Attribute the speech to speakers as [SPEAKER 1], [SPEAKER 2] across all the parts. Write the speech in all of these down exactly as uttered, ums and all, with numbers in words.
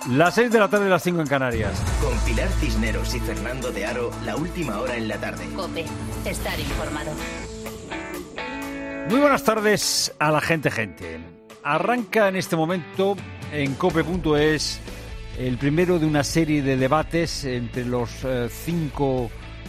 [SPEAKER 1] Las seis de la tarde, las cinco en Canarias.
[SPEAKER 2] Con Pilar Cisneros y Fernando de Aro, la última hora en la tarde.
[SPEAKER 3] COPE, estar informado.
[SPEAKER 1] Muy buenas tardes a la gente, gente. Arranca en este momento en cope punto es el primero de una serie de debates entre los eh, cinco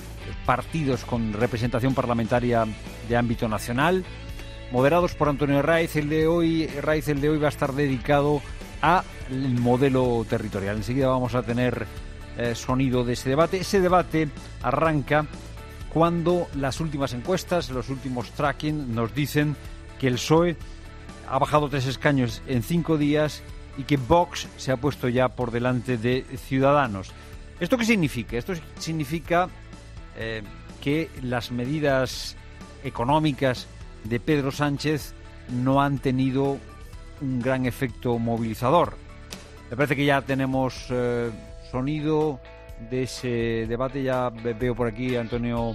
[SPEAKER 1] partidos con representación parlamentaria de ámbito nacional, moderados por Antonio Raiz. El de hoy, Raiz, el de hoy va a estar dedicado al modelo territorial. Enseguida vamos a tener eh, sonido de ese debate. Ese debate arranca cuando las últimas encuestas, los últimos tracking, nos dicen que el P S O E ha bajado tres escaños en cinco días y que Vox se ha puesto ya por delante de Ciudadanos. ¿Esto qué significa? Esto significa eh, que las medidas económicas de Pedro Sánchez no han tenido un gran efecto movilizador. Me parece que ya tenemos eh, sonido de ese debate. Ya veo por aquí a Antonio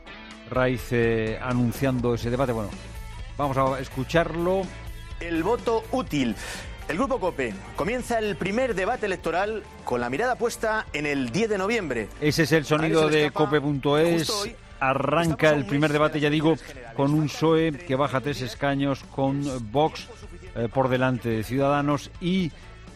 [SPEAKER 1] Raiz eh, anunciando ese debate. Bueno, vamos a escucharlo.
[SPEAKER 4] El voto útil. El Grupo COPE comienza el primer debate electoral con la mirada puesta en el diez de noviembre.
[SPEAKER 1] Ese es el sonido de cope punto es. Arranca el primer debate, ya digo, con un P S O E que baja tres escaños, con Vox eh, por delante de Ciudadanos y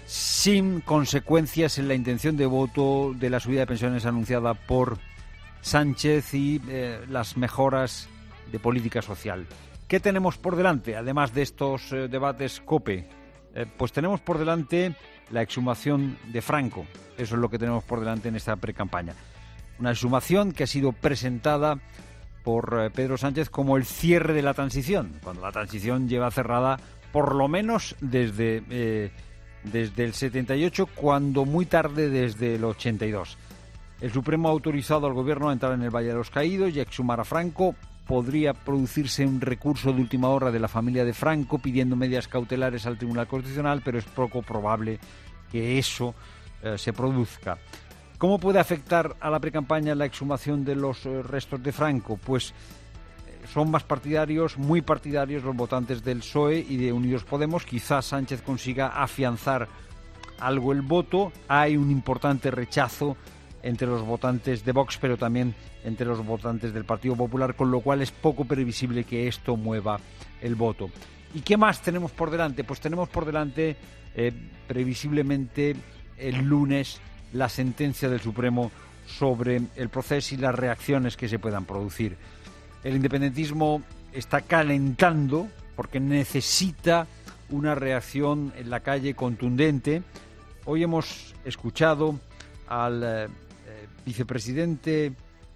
[SPEAKER 1] sin consecuencias en la intención de voto de la subida de pensiones anunciada por Sánchez y eh, las mejoras de política social. ¿Qué tenemos por delante, además de estos eh, debates COPE? Eh, pues tenemos por delante la exhumación de Franco. Eso es lo que tenemos por delante en esta precampaña. Una exhumación que ha sido presentada por eh, Pedro Sánchez como el cierre de la transición, cuando la transición lleva cerrada por lo menos desde, eh, desde el setenta y ocho, cuando muy tarde desde el ochenta y dos. El Supremo ha autorizado al Gobierno a entrar en el Valle de los Caídos y a exhumar a Franco. Podría producirse un recurso de última hora de la familia de Franco pidiendo medidas cautelares al Tribunal Constitucional, pero es poco probable que eso eh, se produzca. ¿Cómo puede afectar a la precampaña la exhumación de los eh, restos de Franco? Pues eh, son más partidarios, muy partidarios los votantes del P S O E y de Unidos Podemos. Quizás Sánchez consiga afianzar algo el voto. Hay un importante rechazo entre los votantes de Vox, pero también entre los votantes del Partido Popular, con lo cual es poco previsible que esto mueva el voto. ¿Y qué más tenemos por delante? Pues tenemos por delante, eh, previsiblemente, el lunes, la sentencia del Supremo sobre el proceso y las reacciones que se puedan producir. El independentismo está calentando porque necesita una reacción en la calle contundente. Hoy hemos escuchado al eh, vicepresidente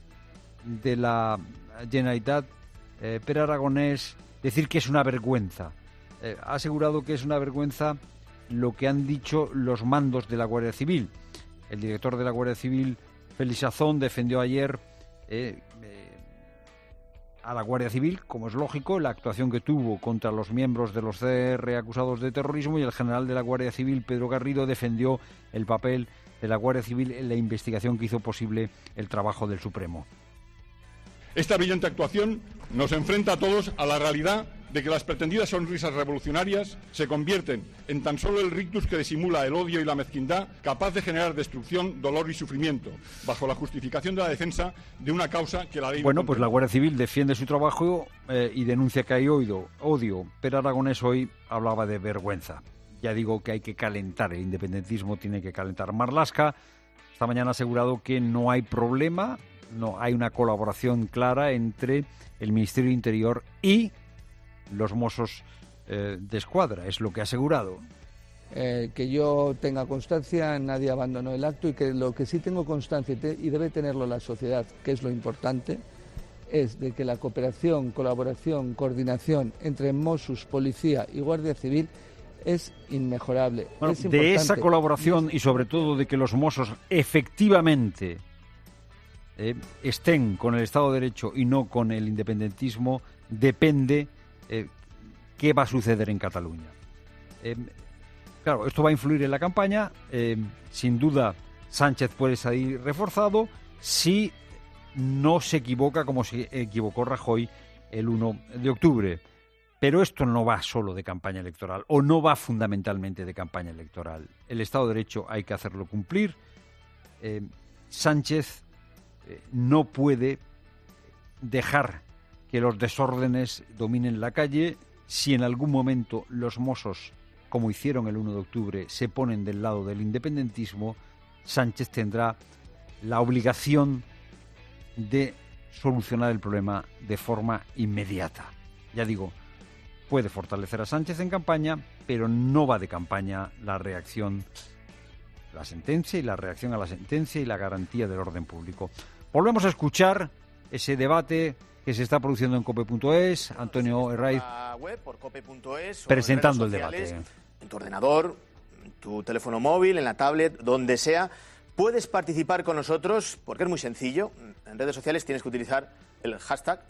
[SPEAKER 1] de la Generalitat, eh, Pere Aragonés, decir que es una vergüenza. Eh, ha asegurado que es una vergüenza lo que han dicho los mandos de la Guardia Civil. El director de la Guardia Civil, Félix Azón, defendió ayer eh, eh, a la Guardia Civil, como es lógico, la actuación que tuvo contra los miembros de los C R acusados de terrorismo, y el general de la Guardia Civil, Pedro Garrido, defendió el papel de la Guardia Civil en la investigación que hizo posible el trabajo del Supremo.
[SPEAKER 5] Esta brillante actuación nos enfrenta a todos a la realidad de que las pretendidas sonrisas revolucionarias se convierten en tan solo el rictus que disimula el odio y la mezquindad, capaz de generar destrucción, dolor y sufrimiento, bajo la justificación de la defensa de una causa que la ley...
[SPEAKER 1] Bueno, pues la Guardia Civil defiende su trabajo eh, y denuncia que hay oído, odio. Pero Aragonés hoy hablaba de vergüenza. Ya digo que hay que calentar, el independentismo tiene que calentar. Marlaska esta mañana ha asegurado que no hay problema, no hay una colaboración clara entre el Ministerio de Interior y los Mossos eh, de Escuadra, es lo que ha asegurado.
[SPEAKER 6] Eh, que yo tenga constancia, nadie abandonó el acto, y que lo que sí tengo constancia, y, te, y debe tenerlo la sociedad, que es lo importante, es de que la cooperación, colaboración, coordinación entre Mossos, Policía y Guardia Civil es inmejorable.
[SPEAKER 1] Bueno,
[SPEAKER 6] es
[SPEAKER 1] de esa colaboración y sobre todo de que los Mossos efectivamente eh, estén con el Estado de Derecho y no con el independentismo, depende eh, qué va a suceder en Cataluña. Eh, claro, esto va a influir en la campaña. Eh, sin duda, Sánchez puede salir reforzado si no se equivoca como se equivocó Rajoy el uno de octubre. Pero esto no va solo de campaña electoral, o no va fundamentalmente de campaña electoral. El Estado de Derecho hay que hacerlo cumplir. Eh, Sánchez eh, no puede dejar que los desórdenes dominen la calle. Si en algún momento los Mossos, como hicieron el uno de octubre, se ponen del lado del independentismo, Sánchez tendrá la obligación de solucionar el problema de forma inmediata. Ya digo, puede fortalecer a Sánchez en campaña, pero no va de campaña la reacción, la sentencia y la reacción a la sentencia y la garantía del orden público. Volvemos a escuchar ese debate que se está produciendo en cope punto es, Antonio Herraiz presentando el debate.
[SPEAKER 4] En tu ordenador, en tu teléfono móvil, en la tablet, donde sea, puedes participar con nosotros, porque es muy sencillo. En redes sociales tienes que utilizar el hashtag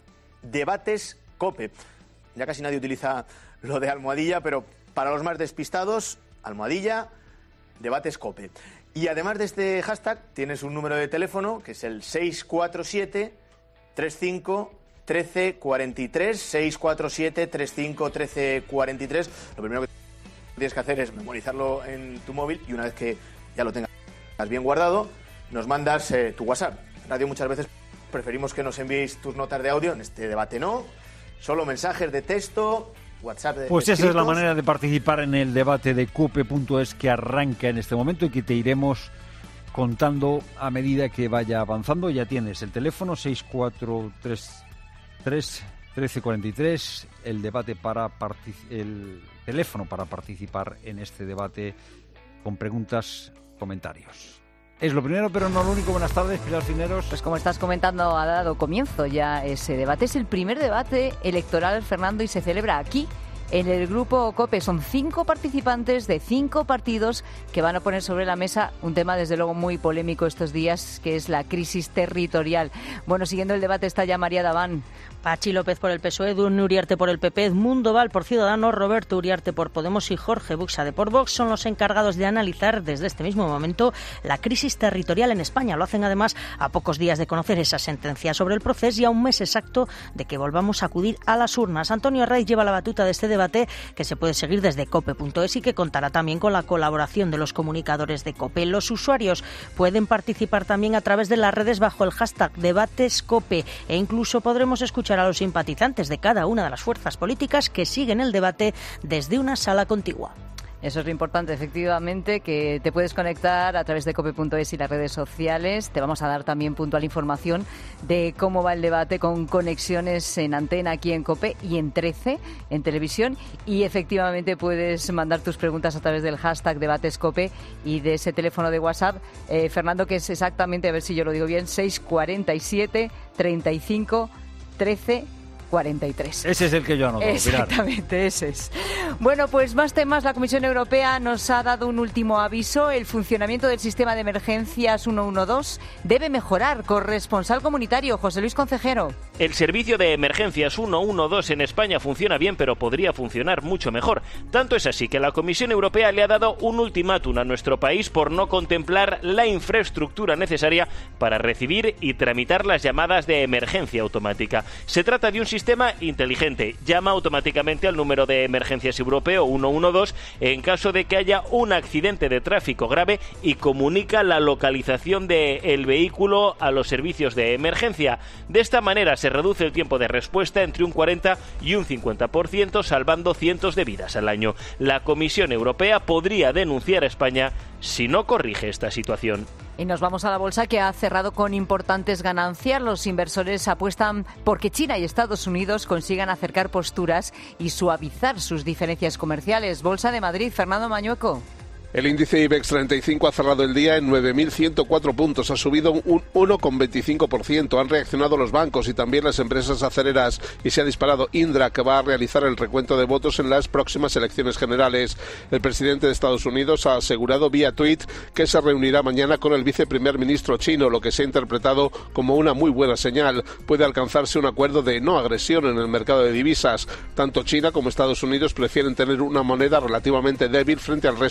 [SPEAKER 4] DebatesCope. Ya casi nadie utiliza lo de almohadilla, pero para los más despistados, almohadilla, DebatesCope. Y además de este hashtag, tienes un número de teléfono, que es el seis cuatro siete, tres cinco, uno tres cuatro tres, seis cuatro siete, tres cinco, uno tres cuatro tres. Lo primero que tienes que hacer es memorizarlo en tu móvil y una vez que ya lo tengas bien guardado, nos mandas eh, tu WhatsApp. En radio muchas veces preferimos que nos enviéis tus notas de audio, en este debate no, solo mensajes de texto, WhatsApp de
[SPEAKER 1] Pues
[SPEAKER 4] escritos.
[SPEAKER 1] Esa es la manera de participar en el debate de cope punto es que arranca en este momento y que te iremos contando a medida que vaya avanzando. Ya tienes el teléfono seis cuatro tres tres, uno tres cuatro tres, el debate para partic- el teléfono para participar en este debate con preguntas, comentarios. Es lo primero, pero no lo único. Buenas tardes, Pilar Cineros.
[SPEAKER 7] Pues como estás comentando, ha dado comienzo ya ese debate. Es el primer debate electoral, Fernando, y se celebra aquí, en el grupo COPE. Son cinco participantes de cinco partidos que van a poner sobre la mesa un tema, desde luego, muy polémico estos días, que es la crisis territorial. Bueno, siguiendo el debate está ya María Daván.
[SPEAKER 8] Pachi López por el P S O E, Edurne Uriarte por el P P, Edmundo Val por Ciudadanos, Roberto Uriarte por Podemos y Jorge Buxade por Vox son los encargados de analizar desde este mismo momento la crisis territorial en España. Lo hacen además a pocos días de conocer esa sentencia sobre el proceso y a un mes exacto de que volvamos a acudir a las urnas. Antonio Herraiz lleva la batuta de este debate, que se puede seguir desde cope punto es y que contará también con la colaboración de los comunicadores de COPE. Los usuarios pueden participar también a través de las redes bajo el hashtag DebatesCope e incluso podremos escuchar a los simpatizantes de cada una de las fuerzas políticas que siguen el debate desde una sala contigua.
[SPEAKER 7] Eso es lo importante, efectivamente, que te puedes conectar a través de cope punto es y las redes sociales. Te vamos a dar también puntual información de cómo va el debate con conexiones en antena aquí en COPE y en trece, en televisión. Y efectivamente puedes mandar tus preguntas a través del hashtag DebatesCope y de ese teléfono de WhatsApp, eh, Fernando, que es exactamente, a ver si yo lo digo bien, seis cuatro siete, treinta y cinco, trece cuarenta y tres.
[SPEAKER 1] Ese es el que yo anoto,
[SPEAKER 7] Exactamente,
[SPEAKER 1] Pilar.
[SPEAKER 7] ese es. Bueno, pues más temas. La Comisión Europea nos ha dado un último aviso. El funcionamiento del sistema de emergencias ciento doce debe mejorar. Corresponsal comunitario, José Luis Concejero.
[SPEAKER 9] El servicio de emergencias ciento doce en España funciona bien, pero podría funcionar mucho mejor. Tanto es así que la Comisión Europea le ha dado un ultimátum a nuestro país por no contemplar la infraestructura necesaria para recibir y tramitar las llamadas de emergencia automática. Se trata de un sistema sistema inteligente. Llama automáticamente al número de emergencias europeo ciento doce en caso de que haya un accidente de tráfico grave y comunica la localización del vehículo a los servicios de emergencia. De esta manera se reduce el tiempo de respuesta entre un cuarenta y un cincuenta por ciento, salvando cientos de vidas al año. La Comisión Europea podría denunciar a España si no corrige esta situación.
[SPEAKER 7] Y nos vamos a la bolsa, que ha cerrado con importantes ganancias. Los inversores apuestan porque China y Estados Unidos consigan acercar posturas y suavizar sus diferencias comerciales. Bolsa de Madrid, Fernando Mañueco.
[SPEAKER 10] El índice IBEX treinta y cinco ha cerrado el día en nueve mil ciento cuatro puntos, ha subido un uno coma veinticinco por ciento. Han reaccionado los bancos y también las empresas acereras y se ha disparado Indra, que va a realizar el recuento de votos en las próximas elecciones generales. El presidente de Estados Unidos ha asegurado vía tuit que se reunirá mañana con el viceprimer ministro chino, lo que se ha interpretado como una muy buena señal. Puede alcanzarse un acuerdo de no agresión en el mercado de divisas. Tanto China como Estados Unidos prefieren tener una moneda relativamente débil frente al resto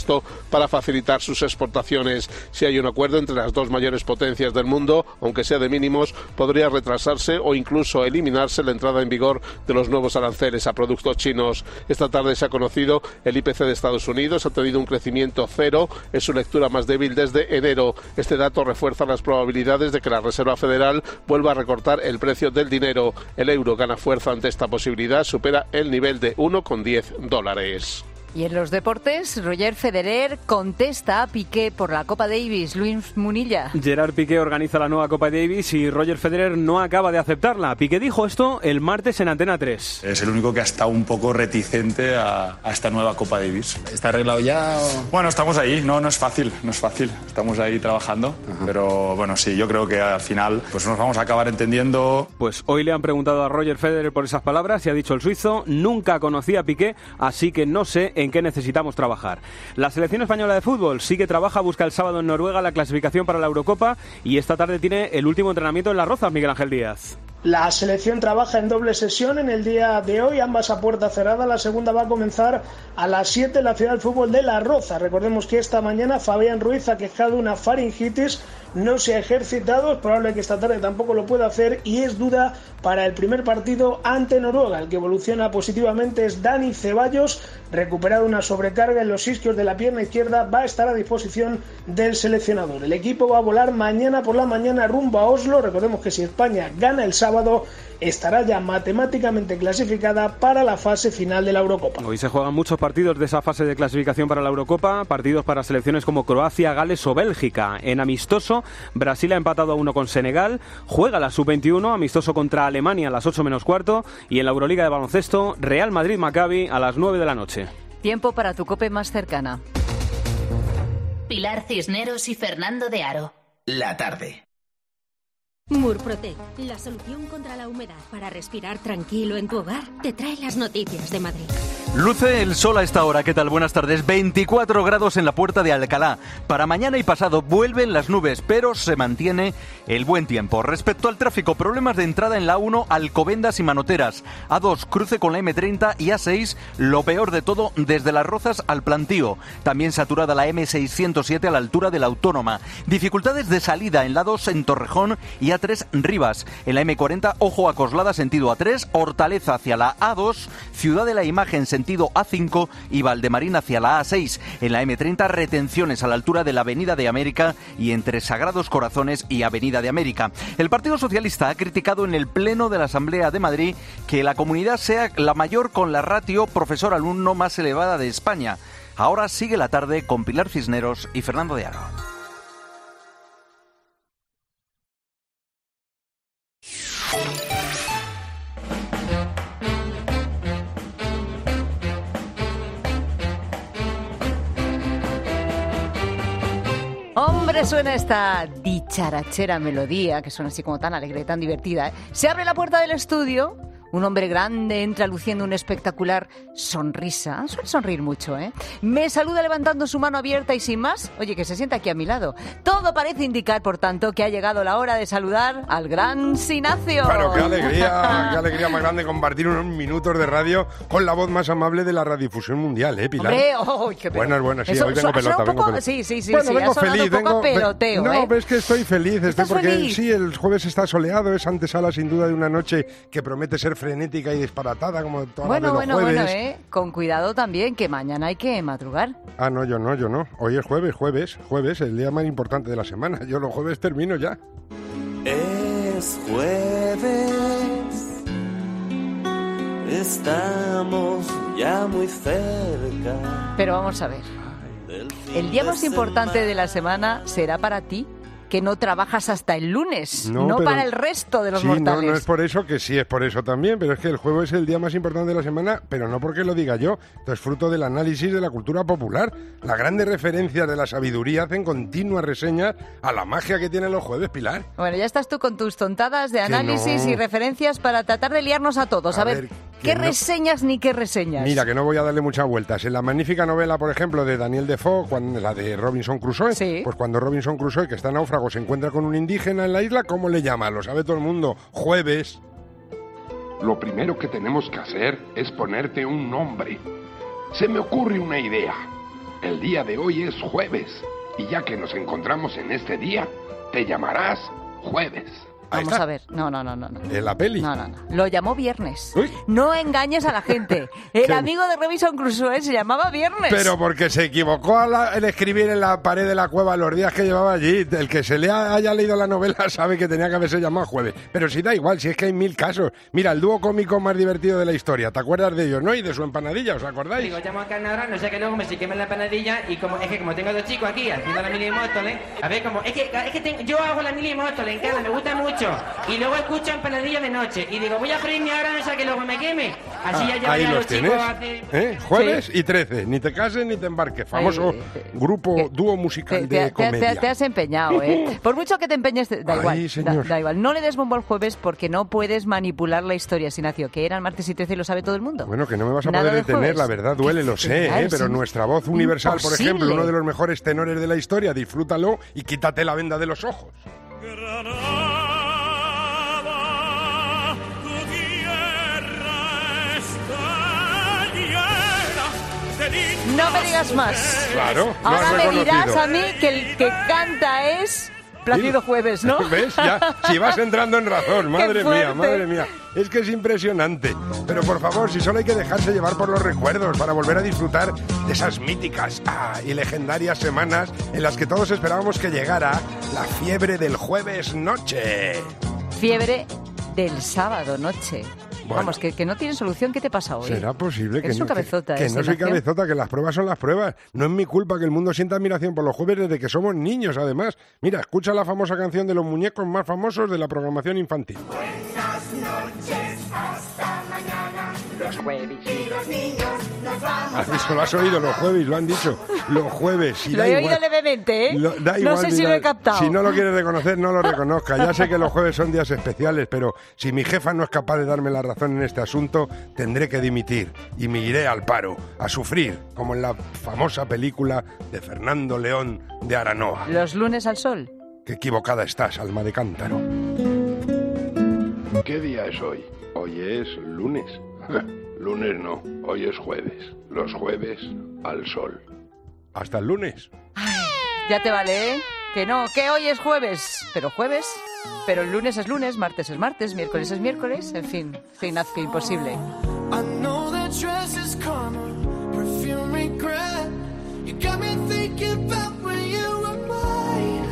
[SPEAKER 10] para facilitar sus exportaciones. Si hay un acuerdo entre las dos mayores potencias del mundo, aunque sea de mínimos, podría retrasarse o incluso eliminarse la entrada en vigor de los nuevos aranceles a productos chinos. Esta tarde se ha conocido el I P C de Estados Unidos, ha tenido un crecimiento cero, es su lectura más débil desde enero. Este dato refuerza las probabilidades de que la Reserva Federal vuelva a recortar el precio del dinero. El euro gana fuerza ante esta posibilidad, supera el nivel de uno coma diez dólares.
[SPEAKER 7] Y en los deportes, Roger Federer contesta a Piqué por la Copa Davis. Luis Munilla.
[SPEAKER 11] Gerard Piqué organiza la nueva Copa Davis y Roger Federer no acaba de aceptarla. Piqué dijo esto el martes en Antena tres.
[SPEAKER 12] Es el único que ha estado un poco reticente a, a esta nueva Copa Davis.
[SPEAKER 13] ¿Está arreglado ya? O...
[SPEAKER 12] Bueno, estamos ahí. No, no es fácil, no es fácil. Estamos ahí trabajando. Ajá. Pero bueno, sí, yo creo que al final pues nos vamos a acabar entendiendo.
[SPEAKER 11] Pues hoy le han preguntado a Roger Federer por esas palabras y ha dicho el suizo: nunca conocí a Piqué, así que no sé en qué necesitamos trabajar. La selección española de fútbol sí que trabaja, busca el sábado en Noruega la clasificación para la Eurocopa y esta tarde tiene el último entrenamiento en Las Rozas, Miguel Ángel Díaz.
[SPEAKER 14] La selección trabaja en doble sesión en el día de hoy, ambas a puerta cerrada. La segunda va a comenzar a las siete en la ciudad del fútbol de Las Rozas. Recordemos que esta mañana Fabián Ruiz ha quejado una faringitis, no se ha ejercitado, es probable que esta tarde tampoco lo pueda hacer y es duda para el primer partido ante Noruega. El que evoluciona positivamente es Dani Ceballos, recuperado una sobrecarga en los isquios de la pierna izquierda, va a estar a disposición del seleccionador. El equipo va a volar mañana por la mañana rumbo a Oslo. Recordemos que si España gana el sábado, estará ya matemáticamente clasificada para la fase final de la Eurocopa.
[SPEAKER 11] Hoy se juegan muchos partidos de esa fase de clasificación para la Eurocopa, partidos para selecciones como Croacia, Gales o Bélgica. En amistoso, Brasil ha empatado a uno con Senegal, juega la sub veintiuno, amistoso contra Alemania a las ocho menos cuarto, y en la Euroliga de baloncesto, Real Madrid-Maccabi a las nueve de la noche.
[SPEAKER 7] Tiempo para tu COPE más cercana.
[SPEAKER 3] Pilar Cisneros y Fernando de Aro.
[SPEAKER 2] La tarde.
[SPEAKER 15] Murprotec, la solución contra la humedad para respirar tranquilo en tu hogar, te trae las noticias de Madrid.
[SPEAKER 16] Luce el sol a esta hora, ¿qué tal? Buenas tardes. veinticuatro grados en la Puerta de Alcalá. Para mañana y pasado vuelven las nubes, pero se mantiene el buen tiempo. Respecto al tráfico, problemas de entrada en la A uno, Alcobendas y Manoteras. A dos, cruce con la eme treinta y A seis, lo peor de todo, desde Las Rozas al Plantío. También saturada la eme seiscientos siete a la altura de la Autónoma. Dificultades de salida en la dos en Torrejón y A tres Rivas. En la eme cuarenta, ojo a Coslada sentido A tres, Hortaleza hacia la A dos, Ciudad de la Imagen sentido A cinco y Valdemarín hacia la A seis. En la eme treinta, retenciones a la altura de la Avenida de América y entre Sagrados Corazones y Avenida de América. El Partido Socialista ha criticado en el Pleno de la Asamblea de Madrid que la comunidad sea la mayor con la ratio profesor-alumno más elevada de España. Ahora sigue la tarde con Pilar Cisneros y Fernando de Aro.
[SPEAKER 7] Hombre, suena esta dicharachera melodía, que suena así como tan alegre, tan divertida, ¿eh? Se abre la puerta del estudio, un hombre grande entra luciendo una espectacular sonrisa. Suele sonreír mucho, ¿eh? Me saluda levantando su mano abierta y sin más, oye, que se sienta aquí a mi lado. Todo parece indicar, por tanto, que ha llegado la hora de saludar al gran Sinacio.
[SPEAKER 17] Claro, qué alegría, qué alegría más grande compartir unos minutos de radio con la voz más amable de la radiodifusión mundial, ¿eh, Pilar?
[SPEAKER 7] Hombre, oh, qué
[SPEAKER 17] buenas, buenas, sí,
[SPEAKER 7] Eso,
[SPEAKER 17] hoy tengo pelota,
[SPEAKER 7] poco,
[SPEAKER 17] vengo pelota.
[SPEAKER 7] Sí, sí, sí,
[SPEAKER 17] bueno,
[SPEAKER 7] sí,
[SPEAKER 17] vengo
[SPEAKER 7] ha sonado
[SPEAKER 17] feliz,
[SPEAKER 7] un poco
[SPEAKER 17] vengo,
[SPEAKER 7] peloteo,
[SPEAKER 17] no,
[SPEAKER 7] ¿eh?
[SPEAKER 17] ves que estoy feliz, estoy porque
[SPEAKER 7] feliz?
[SPEAKER 17] sí, el jueves está soleado, es antesala sin duda de una noche que promete ser frenética y disparatada como todas
[SPEAKER 7] bueno,
[SPEAKER 17] las de los
[SPEAKER 7] bueno,
[SPEAKER 17] jueves.
[SPEAKER 7] Bueno, eh, con cuidado también, que mañana hay que madrugar.
[SPEAKER 17] Ah, no, yo no, yo no. Hoy es jueves, jueves, jueves, el día más importante de la semana. Yo los jueves termino ya.
[SPEAKER 18] Es jueves, estamos ya muy cerca.
[SPEAKER 7] Pero vamos a ver, el día más importante de la semana será para ti, que no trabajas hasta el lunes, no, no pero, para el resto de los
[SPEAKER 17] sí,
[SPEAKER 7] mortales.
[SPEAKER 17] No, no es por eso, que sí es por eso también, pero es que el jueves es el día más importante de la semana, pero no porque lo diga yo, esto es fruto del análisis de la cultura popular. Las grandes referencias de la sabiduría hacen continuas reseñas a la magia que tienen los jueves, Pilar.
[SPEAKER 7] Bueno, ya estás tú con tus tontadas de análisis no. y referencias para tratar de liarnos a todos. A, a ver, ver ¿qué no... reseñas ni qué reseñas?
[SPEAKER 17] Mira, que no voy a darle muchas vueltas. En la magnífica novela, por ejemplo, de Daniel Defoe, cuando, la de Robinson Crusoe,
[SPEAKER 7] ¿sí?
[SPEAKER 17] Pues cuando Robinson Crusoe, que está náufrago, se encuentra con un indígena en la isla, ¿cómo le llama? Lo sabe todo el mundo. Jueves.
[SPEAKER 19] Lo primero que tenemos que hacer es ponerte un nombre. Se me ocurre una idea. el día de hoy es jueves. Y ya que nos encontramos en este día, te llamarás Jueves.
[SPEAKER 7] Vamos a ver, no, no, no, no. no.
[SPEAKER 17] ¿En la peli?
[SPEAKER 7] No, no, no. Lo llamó Viernes.
[SPEAKER 17] Uy.
[SPEAKER 7] No engañes a la gente. El
[SPEAKER 17] ¿Qué?
[SPEAKER 7] amigo de Robinson Crusoe se llamaba Viernes.
[SPEAKER 17] Pero porque se equivocó al, al escribir en la pared de la cueva los días que llevaba allí. El que se le haya leído la novela sabe que tenía que haberse llamado Jueves. Pero si da igual, si es que hay mil casos. Mira, el dúo cómico más divertido de la historia. ¿Te acuerdas de ellos, no? Y de su empanadilla, ¿os acordáis?
[SPEAKER 13] Digo, llamo a Carnara, no sé que luego me se queme la empanadilla y como es que como tengo dos chicos aquí haciendo la mili Móstoles, a ver, como es que, es que tengo, yo hago la mili Móstoles en casa, me gusta mucho. Y luego escucho empanadilla de noche y digo, voy a freírme ahora, no sé que luego me queme. Así
[SPEAKER 17] Ah,
[SPEAKER 13] ya llevo
[SPEAKER 17] ahí
[SPEAKER 13] ya
[SPEAKER 17] los
[SPEAKER 13] los
[SPEAKER 17] tienes,
[SPEAKER 13] chicos a hacer...
[SPEAKER 17] ¿eh? Jueves
[SPEAKER 7] Sí.
[SPEAKER 17] y trece. Ni te cases ni te embarques. Famoso
[SPEAKER 7] Ay, eh,
[SPEAKER 17] grupo,
[SPEAKER 7] que-
[SPEAKER 17] dúo musical
[SPEAKER 7] Te,
[SPEAKER 17] de
[SPEAKER 7] te- te-
[SPEAKER 17] comedia.
[SPEAKER 7] te has empeñado, ¿eh? Por mucho que te empeñes, da
[SPEAKER 17] Ay,
[SPEAKER 7] igual. Da,
[SPEAKER 17] señor.
[SPEAKER 7] da igual. No le des bombo al Jueves porque no puedes manipular la historia, Sinacio, que eran martes y trece y lo sabe todo el mundo.
[SPEAKER 17] Bueno, que no me vas a
[SPEAKER 7] Nada
[SPEAKER 17] poder
[SPEAKER 7] de
[SPEAKER 17] detener,
[SPEAKER 7] Jueves.
[SPEAKER 17] la verdad duele, lo sé,
[SPEAKER 7] Claro,
[SPEAKER 17] ¿eh? pero
[SPEAKER 7] sí.
[SPEAKER 17] nuestra voz universal, por
[SPEAKER 7] Imposible.
[SPEAKER 17] ejemplo, uno de los mejores tenores de la historia, disfrútalo y quítate la venda de los ojos.
[SPEAKER 7] No me digas más.
[SPEAKER 17] Claro, lo
[SPEAKER 7] Ahora
[SPEAKER 17] has
[SPEAKER 7] me dirás
[SPEAKER 17] reconocido.
[SPEAKER 7] a mí que el que canta es Plácido Jueves, ¿no?
[SPEAKER 17] ¿Ves? Ya, si vas entrando en razón, madre
[SPEAKER 7] fuerte.
[SPEAKER 17] mía, madre mía. Es que es impresionante. Pero por favor, si solo hay que dejarse llevar por los recuerdos para volver a disfrutar de esas míticas ah, y legendarias semanas en las que todos esperábamos que llegara la fiebre del jueves noche.
[SPEAKER 7] Fiebre del sábado noche.
[SPEAKER 17] Bueno.
[SPEAKER 7] Vamos, que, que no tiene solución. ¿Qué te pasa hoy?
[SPEAKER 17] ¿Será posible que
[SPEAKER 7] Eres
[SPEAKER 17] no,
[SPEAKER 7] un cabezota,
[SPEAKER 17] que, que
[SPEAKER 7] ¿eh,
[SPEAKER 17] no soy
[SPEAKER 7] Ignacio?
[SPEAKER 17] cabezota, que las pruebas son las pruebas? No es mi culpa que el mundo sienta admiración por los jueves desde que somos niños, además. Mira, escucha la famosa canción de los muñecos más famosos de la programación infantil.
[SPEAKER 18] Buenas noches, hasta mañana. Los jueves y los niños nos vamos.
[SPEAKER 17] Eso lo has oído, los jueves, lo han dicho. Los jueves. Y
[SPEAKER 7] Lo
[SPEAKER 17] da
[SPEAKER 7] he
[SPEAKER 17] igual.
[SPEAKER 7] oído levemente, ¿eh?
[SPEAKER 17] Lo- da
[SPEAKER 7] no
[SPEAKER 17] igual,
[SPEAKER 7] sé si
[SPEAKER 17] mira,
[SPEAKER 7] lo he captado.
[SPEAKER 17] Si no lo quieres reconocer, no lo reconozca. Ya sé que los jueves son días especiales, pero si mi jefa no es capaz de darme la razón en este asunto, tendré que dimitir y me iré al paro, a sufrir, como en la famosa película de Fernando León de Aranoa.
[SPEAKER 7] Los lunes al sol.
[SPEAKER 17] Qué equivocada estás, alma de cántaro.
[SPEAKER 19] ¿Qué día es hoy? Hoy es lunes. Lunes no, hoy es jueves. Los jueves al sol.
[SPEAKER 17] Hasta el lunes.
[SPEAKER 7] Ya te vale, ¿eh? Que no, que hoy es jueves. Pero jueves. Pero el lunes es lunes, martes es martes, miércoles es miércoles. En fin, Ignacio, imposible.
[SPEAKER 18] I know that dress is karma, perfume regret. You got me thinking about when you were mine.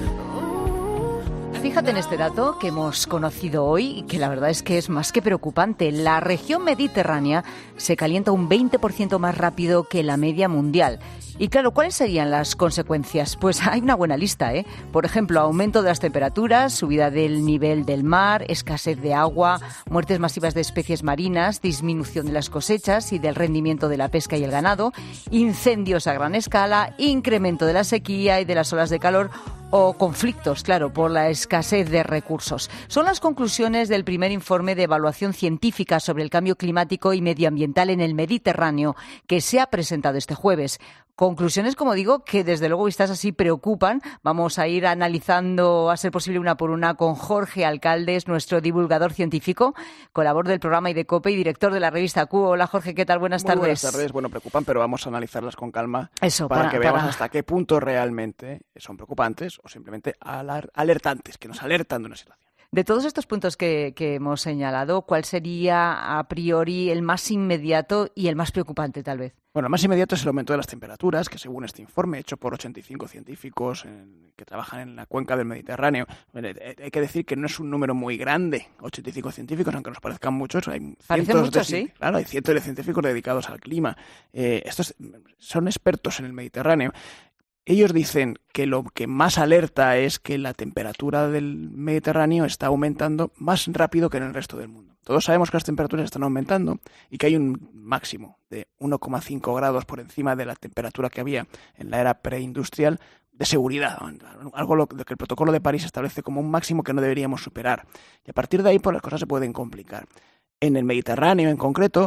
[SPEAKER 7] Fíjate en este dato que hemos conocido hoy y que la verdad es que es más que preocupante. La región mediterránea se calienta un veinte por ciento más rápido que la media mundial. Y claro, ¿cuáles serían las consecuencias? Pues hay una buena lista, ¿eh? Por ejemplo, aumento de las temperaturas, subida del nivel del mar, escasez de agua, muertes masivas de especies marinas, disminución de las cosechas y del rendimiento de la pesca y el ganado, incendios a gran escala, incremento de la sequía y de las olas de calor o conflictos, claro, por la escasez de recursos. Son las conclusiones del primer informe de evaluación científica sobre el cambio climático y medioambiental en el Mediterráneo que se ha presentado este jueves. Conclusiones, como digo, que desde luego vistas así preocupan. Vamos a ir analizando, a ser posible una por una, con Jorge Alcaldes, nuestro divulgador científico, colaborador del programa y de COPE y director de la revista Q. Hola Jorge, ¿qué tal? Buenas
[SPEAKER 20] Muy
[SPEAKER 7] tardes.
[SPEAKER 20] buenas tardes. Bueno, preocupan, pero vamos a analizarlas con calma
[SPEAKER 7] Eso,
[SPEAKER 20] para,
[SPEAKER 7] para-
[SPEAKER 20] que veamos
[SPEAKER 7] para-
[SPEAKER 20] hasta qué punto realmente son preocupantes o simplemente alar- alertantes, que nos alertan de una situación.
[SPEAKER 7] De todos estos puntos que, que hemos señalado, ¿cuál sería a priori el más inmediato y el más preocupante, tal vez?
[SPEAKER 20] Bueno, el más inmediato es el aumento de las temperaturas, que según este informe hecho por ochenta y cinco científicos en- que trabajan en la cuenca del Mediterráneo, eh, hay que decir que no es un número muy grande, ochenta y cinco científicos, aunque nos parezcan muchos, hay
[SPEAKER 7] Parecen
[SPEAKER 20] cientos
[SPEAKER 7] muchos,
[SPEAKER 20] de,
[SPEAKER 7] ¿sí?
[SPEAKER 20] Claro, hay cientos de científicos dedicados al clima. Eh, estos son expertos en el Mediterráneo. Ellos dicen que lo que más alerta es que la temperatura del Mediterráneo está aumentando más rápido que en el resto del mundo. Todos sabemos que las temperaturas están aumentando y que hay un máximo de uno coma cinco grados por encima de la temperatura que había en la era preindustrial de seguridad, algo lo que el protocolo de París establece como un máximo que no deberíamos superar. Y a partir de ahí pues, las cosas se pueden complicar. En el Mediterráneo en concreto,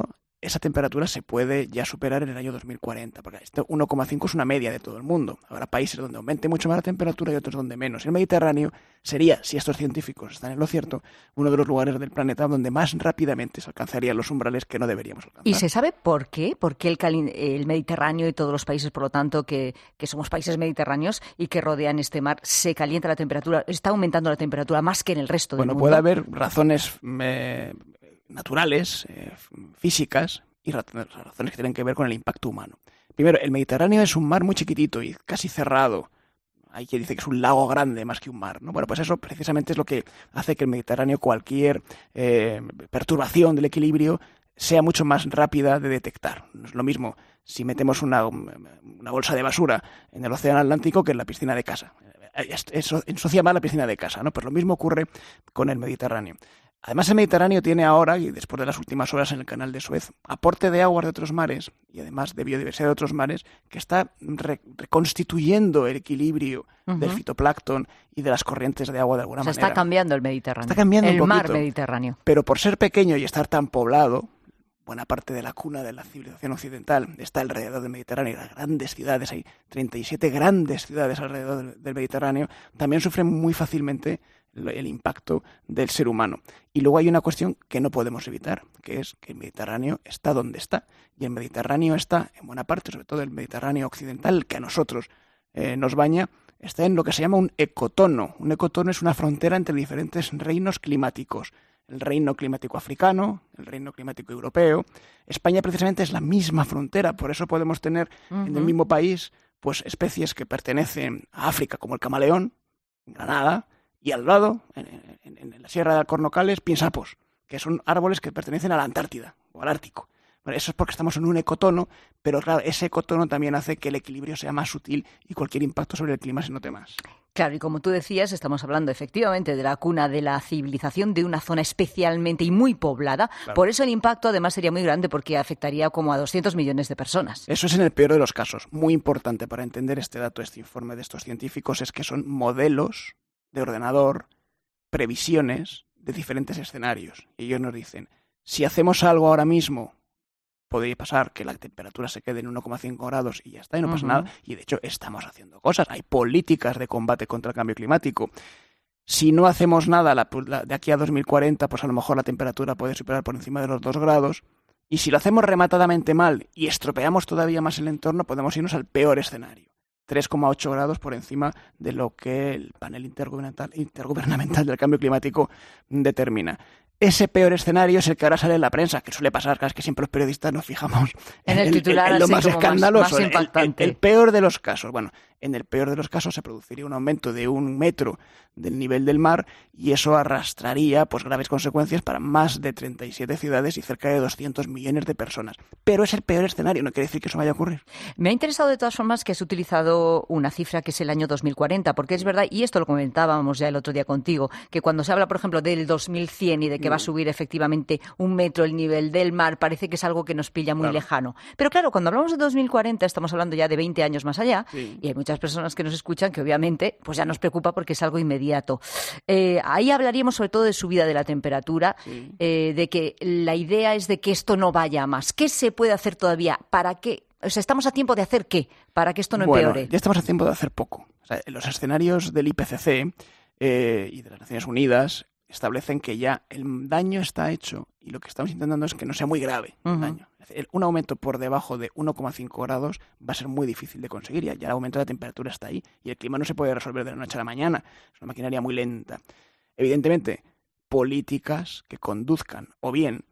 [SPEAKER 20] esa temperatura se puede ya superar en el año dos mil cuarenta, porque este uno coma cinco es una media de todo el mundo. Habrá países donde aumente mucho más la temperatura y otros donde menos. El Mediterráneo sería, si estos científicos están en lo cierto, uno de los lugares del planeta donde más rápidamente se alcanzarían los umbrales que no deberíamos alcanzar.
[SPEAKER 7] ¿Y se sabe por qué? ¿Por qué el, cali- el Mediterráneo y todos los países, por lo tanto, que, que somos países mediterráneos y que rodean este mar, se calienta la temperatura, está aumentando la temperatura más que en el resto del
[SPEAKER 20] Bueno,
[SPEAKER 7] mundo?
[SPEAKER 20] puede haber razones eh, naturales, eh, físicas, y razones que tienen que ver con el impacto humano. Primero, el Mediterráneo es un mar muy chiquitito y casi cerrado. Hay quien dice que es un lago grande más que un mar, ¿no? Bueno, pues eso precisamente es lo que hace que el Mediterráneo, cualquier eh, perturbación del equilibrio, sea mucho más rápida de detectar. No es lo mismo si metemos una, una bolsa de basura en el océano Atlántico que en la piscina de casa. Eso ensucia más la piscina de casa, ¿no? Pues lo mismo ocurre con el Mediterráneo. Además, el Mediterráneo tiene ahora, y después de las últimas horas en el canal de Suez, aporte de aguas de otros mares y además de biodiversidad de otros mares que está re- reconstituyendo el equilibrio uh-huh. del fitoplancton y de las corrientes de agua de alguna
[SPEAKER 7] o sea,
[SPEAKER 20] manera.
[SPEAKER 7] Está cambiando el Mediterráneo.
[SPEAKER 20] Está cambiando
[SPEAKER 7] el
[SPEAKER 20] un poquito,
[SPEAKER 7] mar Mediterráneo.
[SPEAKER 20] Pero por ser pequeño y estar tan poblado, buena parte de la cuna de la civilización occidental está alrededor del Mediterráneo, y las grandes ciudades, hay treinta y siete grandes ciudades alrededor del, del Mediterráneo, también sufren muy fácilmente el impacto del ser humano. Y luego hay una cuestión que no podemos evitar, que es que el Mediterráneo está donde está. Y el Mediterráneo está, en buena parte, sobre todo el Mediterráneo occidental, que a nosotros eh, nos baña, está en lo que se llama un ecotono. Un ecotono es una frontera entre diferentes reinos climáticos. El reino climático africano, el reino climático europeo. España precisamente es la misma frontera, por eso podemos tener uh-huh. en el mismo país pues especies que pertenecen a África, como el camaleón, Granada, y al lado, en, en, en la Sierra de Alcornocales, piensapos, que son árboles que pertenecen a la Antártida o al Ártico. Bueno, eso es porque estamos en un ecotono, pero claro, ese ecotono también hace que el equilibrio sea más sutil y cualquier impacto sobre el clima se note más.
[SPEAKER 7] Claro, y como tú decías, estamos hablando efectivamente de la cuna de la civilización, de una zona especialmente y muy poblada. Claro. Por eso el impacto además sería muy grande porque afectaría como a doscientos millones de personas.
[SPEAKER 20] Eso es en el peor de los casos. Muy importante para entender este dato, este informe de estos científicos, es que son modelos de ordenador, previsiones de diferentes escenarios. Y ellos nos dicen, si hacemos algo ahora mismo, podría pasar que la temperatura se quede en uno coma cinco grados y ya está, y no uh-huh. pasa nada. Y de hecho estamos haciendo cosas. Hay políticas de combate contra el cambio climático. Si no hacemos nada la, la, de aquí a dos mil cuarenta, pues a lo mejor la temperatura puede superar por encima de los dos grados. Y si lo hacemos rematadamente mal y estropeamos todavía más el entorno, podemos irnos al peor escenario. tres coma ocho grados por encima de lo que el panel intergubernamental, intergubernamental del cambio climático determina. Ese peor escenario es el que ahora sale en la prensa, que suele pasar, que es que siempre los periodistas nos fijamos
[SPEAKER 7] en, el titular,
[SPEAKER 20] en, en lo más escandaloso,
[SPEAKER 7] más, más impactante.
[SPEAKER 20] El, el, el peor de los casos. Bueno, en el peor de los casos se produciría un aumento de un metro del nivel del mar y eso arrastraría pues graves consecuencias para más de treinta y siete ciudades y cerca de doscientos millones de personas. Pero es el peor escenario, no quiere decir que eso vaya a ocurrir.
[SPEAKER 7] Me ha interesado de todas formas que has utilizado una cifra que es el año dos mil cuarenta, porque es verdad, y esto lo comentábamos ya el otro día contigo, que cuando se habla, por ejemplo, del dos mil cien y de que mm. va a subir efectivamente un metro el nivel del mar, parece que es algo que nos pilla muy
[SPEAKER 20] claro.
[SPEAKER 7] lejano. Pero claro, cuando hablamos de dos mil cuarenta estamos hablando ya de veinte años más allá
[SPEAKER 20] sí.
[SPEAKER 7] y hay muchas personas que nos escuchan que obviamente pues ya nos preocupa porque es algo inmediato. Eh, ahí hablaríamos sobre todo de subida de la temperatura, sí. eh, de que la idea es de que esto no vaya a más. ¿Qué se puede hacer todavía? ¿Para qué? O sea, ¿estamos a tiempo de hacer qué? Para que esto no
[SPEAKER 20] bueno,
[SPEAKER 7] empeore.
[SPEAKER 20] Ya estamos a tiempo de hacer poco. O sea, los escenarios del I P C C eh, y de las Naciones Unidas establecen que ya el daño está hecho y lo que estamos intentando es que no sea muy grave el uh-huh. daño. Es decir, un aumento por debajo de uno coma cinco grados va a ser muy difícil de conseguir. Ya, ya el aumento de la temperatura está ahí y el clima no se puede resolver de la noche a la mañana. Es una maquinaria muy lenta. Evidentemente, políticas que conduzcan o bien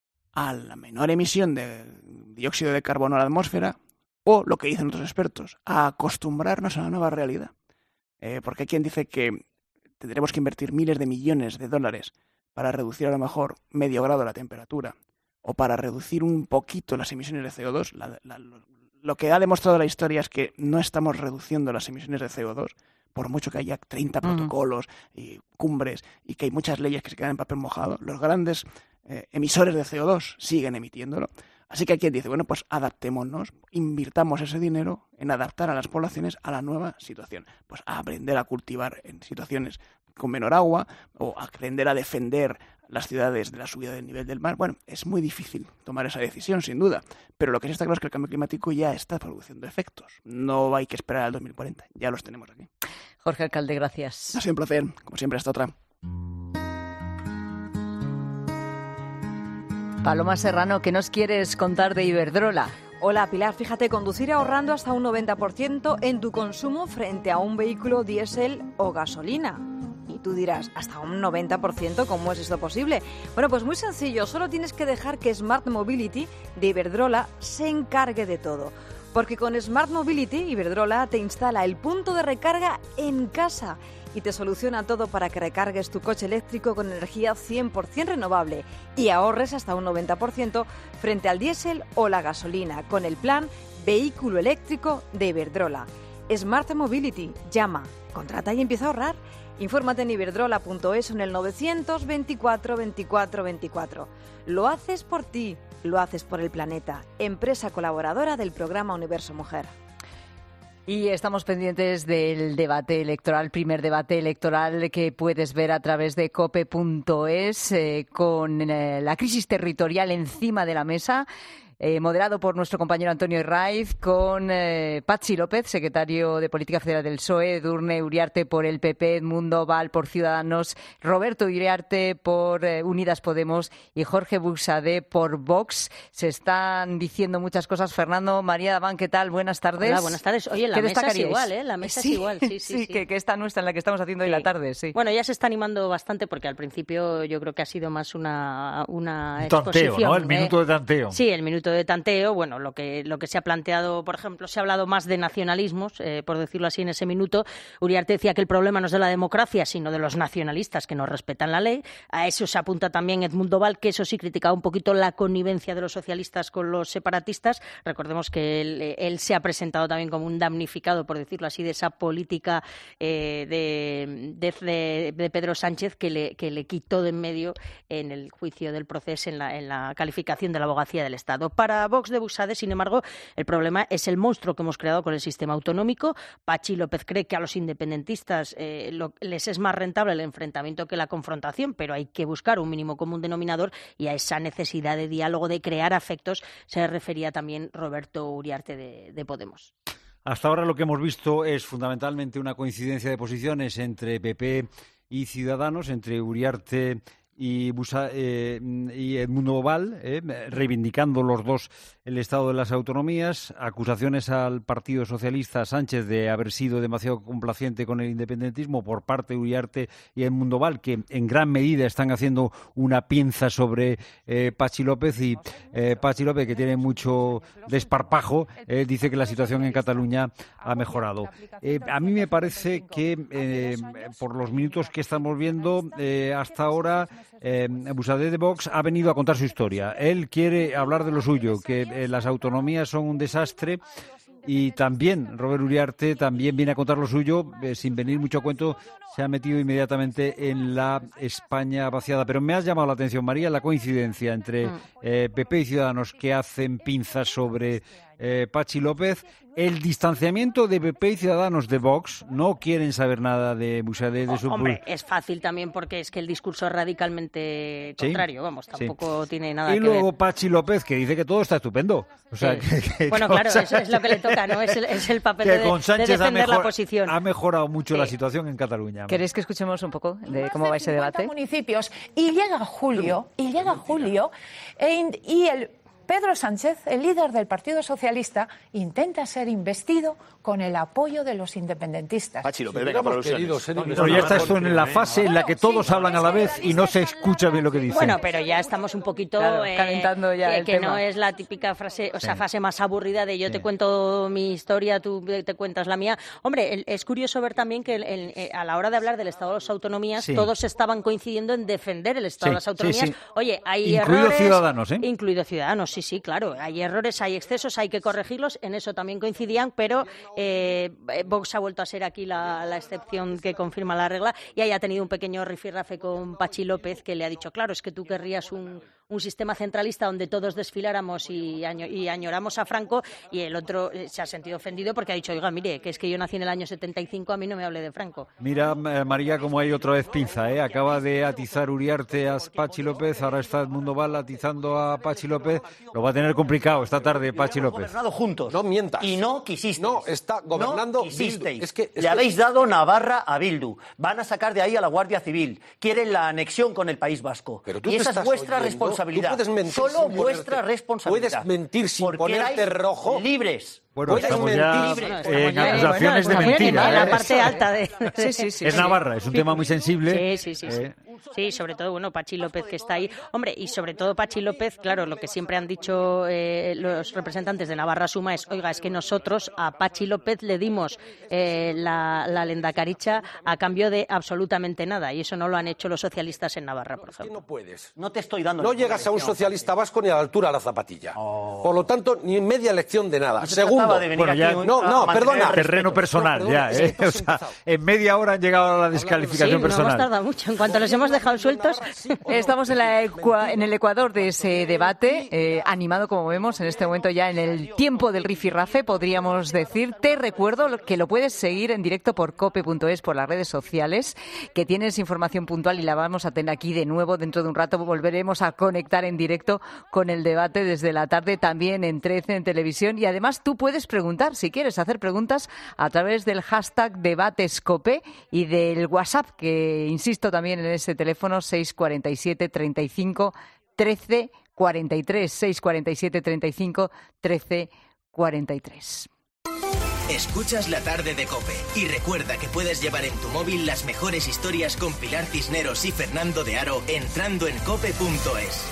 [SPEAKER 20] a la menor emisión de dióxido de carbono a la atmósfera o, lo que dicen otros expertos, a acostumbrarnos a la nueva realidad. Eh, porque hay quien dice que tendremos que invertir miles de millones de dólares para reducir a lo mejor medio grado la temperatura o para reducir un poquito las emisiones de C O dos. La, la, lo, lo que ha demostrado la historia es que no estamos reduciendo las emisiones de C O dos, por mucho que haya treinta uh-huh. protocolos y cumbres y que hay muchas leyes que se quedan en papel mojado. Los grandes eh, emisores de C O dos siguen emitiéndolo. Así que hay quien dice, bueno, pues adaptémonos, invirtamos ese dinero en adaptar a las poblaciones a la nueva situación. Pues a aprender a cultivar en situaciones con menor agua, o aprender a defender las ciudades de la subida del nivel del mar. Bueno, es muy difícil tomar esa decisión, sin duda, pero lo que sí está claro es que el cambio climático ya está produciendo efectos. No hay que esperar al dos mil cuarenta, ya los tenemos aquí.
[SPEAKER 7] Jorge Alcalde, gracias.
[SPEAKER 20] Ha sido un placer, como siempre, hasta otra.
[SPEAKER 7] Paloma Serrano, ¿qué nos quieres contar de Iberdrola?
[SPEAKER 21] Hola Pilar, fíjate, conducir ahorrando hasta un noventa por ciento en tu consumo frente a un vehículo diésel o gasolina. Y tú dirás, ¿hasta un noventa por ciento? ¿Cómo es esto posible? Bueno, pues muy sencillo, solo tienes que dejar que Smart Mobility de Iberdrola se encargue de todo. Porque con Smart Mobility, Iberdrola te instala el punto de recarga en casa y te soluciona todo para que recargues tu coche eléctrico con energía cien por ciento renovable y ahorres hasta un noventa por ciento frente al diésel o la gasolina con el plan Vehículo Eléctrico de Iberdrola. Smart Mobility, llama, contrata y empieza a ahorrar. Infórmate en iberdrola punto es o en el novecientos veinticuatro veinticuatro veinticuatro. Lo haces por ti, lo haces por el planeta. Empresa colaboradora del programa Universo Mujer.
[SPEAKER 7] Y estamos pendientes del debate electoral, primer debate electoral que puedes ver a través de cope punto es, eh, con eh, la crisis territorial encima de la mesa. Eh, moderado por nuestro compañero Antonio Herraiz, con eh, Patxi López, secretario de Política Federal del P S O E, Edurne Uriarte por el P P, Edmundo Val por Ciudadanos, Roberto Uriarte por eh, Unidas Podemos y Jorge Buxadé por Vox. Se están diciendo muchas cosas. Fernando, María Daván, ¿qué tal? Buenas tardes.
[SPEAKER 8] Hola, buenas tardes. Oye, la
[SPEAKER 7] ¿Qué
[SPEAKER 8] mesa es
[SPEAKER 7] destacaríais?
[SPEAKER 8] igual, ¿eh? La mesa
[SPEAKER 7] sí,
[SPEAKER 8] es igual, sí, sí.
[SPEAKER 7] sí,
[SPEAKER 8] sí.
[SPEAKER 7] Que, que esta nuestra, en la que estamos haciendo hoy
[SPEAKER 8] Sí.
[SPEAKER 7] la tarde, sí.
[SPEAKER 8] Bueno, ya se está animando bastante porque al principio yo creo que ha sido más una, una
[SPEAKER 1] Un tanteo,
[SPEAKER 8] exposición.
[SPEAKER 1] ¿no? El minuto
[SPEAKER 8] ¿eh?
[SPEAKER 1] de tanteo.
[SPEAKER 8] Sí, el minuto de tanteo. Bueno, lo que, lo que se ha planteado, por ejemplo, se ha hablado más de nacionalismos, eh, por decirlo así, en ese minuto. Uriarte decía que el problema no es de la democracia, sino de los nacionalistas que no respetan la ley. A eso se apunta también Edmundo Val, que eso sí criticaba un poquito la connivencia de los socialistas con los separatistas. Recordemos que él, él se ha presentado también como un damnificado, por decirlo así, de esa política eh, de, de, de Pedro Sánchez que le, que le quitó de en medio en el juicio del proceso, en la, en la calificación de la abogacía del Estado. Para Vox de Buxade, sin embargo, el problema es el monstruo que hemos creado con el sistema autonómico. Patxi López cree que a los independentistas eh, lo, les es más rentable el enfrentamiento que la confrontación, pero hay que buscar un mínimo común denominador y a esa necesidad de diálogo, de crear afectos, se refería también Roberto Uriarte de, de Podemos.
[SPEAKER 1] Hasta ahora lo que hemos visto es fundamentalmente una coincidencia de posiciones entre P P y Ciudadanos, entre Uriarte y, Busa, eh, y Edmundo Val, eh, reivindicando los dos el estado de las autonomías, acusaciones al Partido Socialista Sánchez de haber sido demasiado complaciente con el independentismo por parte de Uriarte y Edmundo Val, que en gran medida están haciendo una pinza sobre eh, Patxi López, y eh, Patxi López, que tiene mucho desparpajo, eh, dice que la situación en Cataluña ha mejorado. Eh, a mí me parece que eh, por los minutos que estamos viendo eh, hasta ahora, eh, Buxadé de Vox ha venido a contar su historia. Él quiere hablar de lo suyo, que eh, las autonomías son un desastre, y también Robert Uriarte también viene a contar lo suyo, eh, sin venir mucho a cuento, se ha metido inmediatamente en la España vaciada. Pero me ha llamado la atención, María, la coincidencia entre eh, P P y Ciudadanos, que hacen pinzas sobre eh, Patxi López. El distanciamiento de P P y Ciudadanos de Vox, no quieren saber nada de Buxadé, de su...
[SPEAKER 8] Hombre, es fácil también porque es que el discurso es radicalmente
[SPEAKER 1] ¿Sí?
[SPEAKER 8] contrario, vamos, tampoco
[SPEAKER 1] Sí.
[SPEAKER 8] tiene nada
[SPEAKER 1] y
[SPEAKER 8] que
[SPEAKER 1] luego
[SPEAKER 8] ver.
[SPEAKER 1] Patxi López, que dice que todo está estupendo. O sea,
[SPEAKER 8] Sí.
[SPEAKER 1] que, que
[SPEAKER 8] Bueno,
[SPEAKER 1] con
[SPEAKER 8] claro,
[SPEAKER 1] Sánchez-
[SPEAKER 8] eso es lo que le toca, ¿no? Es el, es el papel
[SPEAKER 1] que
[SPEAKER 8] de,
[SPEAKER 1] con
[SPEAKER 8] de
[SPEAKER 1] Sánchez ha,
[SPEAKER 8] defender la
[SPEAKER 1] mejor-
[SPEAKER 8] posición.
[SPEAKER 1] ha mejorado mucho
[SPEAKER 8] Sí.
[SPEAKER 1] la situación en Cataluña.
[SPEAKER 7] ¿Queréis que escuchemos un poco de cómo va ese debate?
[SPEAKER 22] municipios y llega julio y llega julio e in- y el Pedro Sánchez, el líder del Partido Socialista, intenta ser investido con el apoyo de los independentististas.
[SPEAKER 4] Patxi López, venga, por alusiones.
[SPEAKER 1] Pero ya está esto en la fase en la que todos hablan a la vez y no se escucha bien lo que dicen.
[SPEAKER 8] Bueno, pero ya estamos un poquito
[SPEAKER 7] Claro,
[SPEAKER 8] eh,
[SPEAKER 7] calentando ya
[SPEAKER 8] eh,
[SPEAKER 7] el
[SPEAKER 8] que
[SPEAKER 7] tema.
[SPEAKER 8] no es la típica frase, o sea,
[SPEAKER 1] Sí.
[SPEAKER 8] fase más aburrida de yo te cuento mi historia, tú te cuentas la mía. Hombre, el- es curioso ver también que el- el- eh, a la hora de hablar del Estado de las Autonomías,
[SPEAKER 1] Sí.
[SPEAKER 8] todos estaban coincidiendo en defender el Estado
[SPEAKER 1] Sí,
[SPEAKER 8] de las
[SPEAKER 1] sí,
[SPEAKER 8] Autonomías.
[SPEAKER 1] sí.
[SPEAKER 8] Oye, hay
[SPEAKER 1] Incluido
[SPEAKER 8] errores,
[SPEAKER 1] Ciudadanos, ¿eh?
[SPEAKER 8] incluido Ciudadanos, sí, sí, claro. Hay errores, hay excesos, hay que corregirlos. En eso también coincidían, pero eh, Vox ha vuelto a ser aquí la, la excepción que confirma la regla y ahí ha tenido un pequeño rifirrafe con Patxi López, que le ha dicho, claro, es que tú querrías un, un sistema centralista donde todos desfiláramos y, año, y añoramos a Franco, y el otro eh, se ha sentido ofendido porque ha dicho, oiga, mire, que es que yo nací en el año setenta y cinco, a mí no me hable de Franco.
[SPEAKER 1] Mira, eh, María, como hay otra vez pinza, ¿eh? Acaba de atizar Uriarte a Pachi López, ahora está Edmundo Val atizando a Pachi López. Lo va a tener complicado esta tarde Pachi López.
[SPEAKER 5] Gobernado juntos.
[SPEAKER 6] No mientas.
[SPEAKER 5] Y no quisisteis.
[SPEAKER 6] No, está gobernando
[SPEAKER 5] no quisisteis.
[SPEAKER 6] Bildu. Es que, es
[SPEAKER 5] Le
[SPEAKER 6] que...
[SPEAKER 5] habéis dado Navarra a Bildu. Van a sacar de ahí a la Guardia Civil. Quieren la anexión con el País Vasco.
[SPEAKER 6] Pero tú
[SPEAKER 5] y esa es vuestra
[SPEAKER 6] oyendo.
[SPEAKER 5] responsabilidad.
[SPEAKER 6] Tú puedes mentir
[SPEAKER 5] Solo
[SPEAKER 6] sin
[SPEAKER 5] vuestra
[SPEAKER 6] ponerte,
[SPEAKER 5] responsabilidad.
[SPEAKER 6] Puedes mentir sin
[SPEAKER 5] Porque
[SPEAKER 6] ponerte
[SPEAKER 5] erais
[SPEAKER 6] rojo.
[SPEAKER 5] libres.
[SPEAKER 1] Bueno,
[SPEAKER 6] Puedes
[SPEAKER 1] estamos
[SPEAKER 6] mentir.
[SPEAKER 1] ya
[SPEAKER 6] Bueno,
[SPEAKER 1] en
[SPEAKER 8] ya,
[SPEAKER 1] acusaciones
[SPEAKER 8] bueno,
[SPEAKER 1] de mentira.
[SPEAKER 8] en la
[SPEAKER 1] ¿eh?
[SPEAKER 8] parte alta de...
[SPEAKER 7] Sí, sí, sí.
[SPEAKER 1] Es
[SPEAKER 7] sí.
[SPEAKER 1] Navarra, es un tema muy sensible.
[SPEAKER 8] Sí, sí, sí.
[SPEAKER 1] Eh,
[SPEAKER 8] sí. Sí, sobre todo, bueno, Pachi López que está ahí. Hombre, y sobre todo Pachi López, claro, lo que siempre han dicho eh, los representantes de Navarra Suma es, oiga, es que nosotros a Pachi López le dimos eh, la, la lendakaricha a cambio de absolutamente nada, y eso no lo han hecho los socialistas en Navarra, por ejemplo.
[SPEAKER 6] No puedes.
[SPEAKER 5] No te estoy dando...
[SPEAKER 6] No llegas a un socialista vasco ni a la altura de la zapatilla.
[SPEAKER 5] Oh.
[SPEAKER 6] Por lo tanto, ni media lección de nada.
[SPEAKER 5] No se
[SPEAKER 6] Segundo,
[SPEAKER 5] trataba de venir
[SPEAKER 1] bueno, ya,
[SPEAKER 5] aquí
[SPEAKER 6] no, no,
[SPEAKER 5] a
[SPEAKER 6] perdona.
[SPEAKER 1] terreno personal,
[SPEAKER 6] No, perdona,
[SPEAKER 1] ya.
[SPEAKER 6] es
[SPEAKER 1] ¿eh?
[SPEAKER 6] que
[SPEAKER 1] O sea, en media hora han llegado a la descalificación
[SPEAKER 8] Sí, no
[SPEAKER 1] personal.
[SPEAKER 8] hemos tardado mucho. En cuanto los hemos dejado sueltos...
[SPEAKER 7] Estamos en, la ecua- en el ecuador de ese debate, eh, animado como vemos en este momento ya en el tiempo del rifirrafe, podríamos decir. Te recuerdo que lo puedes seguir en directo por cope punto es, por las redes sociales, que tienes información puntual y la vamos a tener aquí de nuevo. Dentro de un rato volveremos a conectar en directo con el debate desde la tarde, también en trece, en televisión. Y además tú puedes preguntar, si quieres hacer preguntas, a través del hashtag debatescope y del WhatsApp, que insisto también en ese teléfono seis cuarenta y siete, treinta y cinco, trece, cuarenta y tres, seis cuarenta y siete, treinta y cinco, trece, cuarenta y tres.
[SPEAKER 2] Escuchas la tarde de COPE y recuerda que puedes llevar en tu móvil las mejores historias con Pilar Cisneros y Fernando de Aro entrando en cope punto es.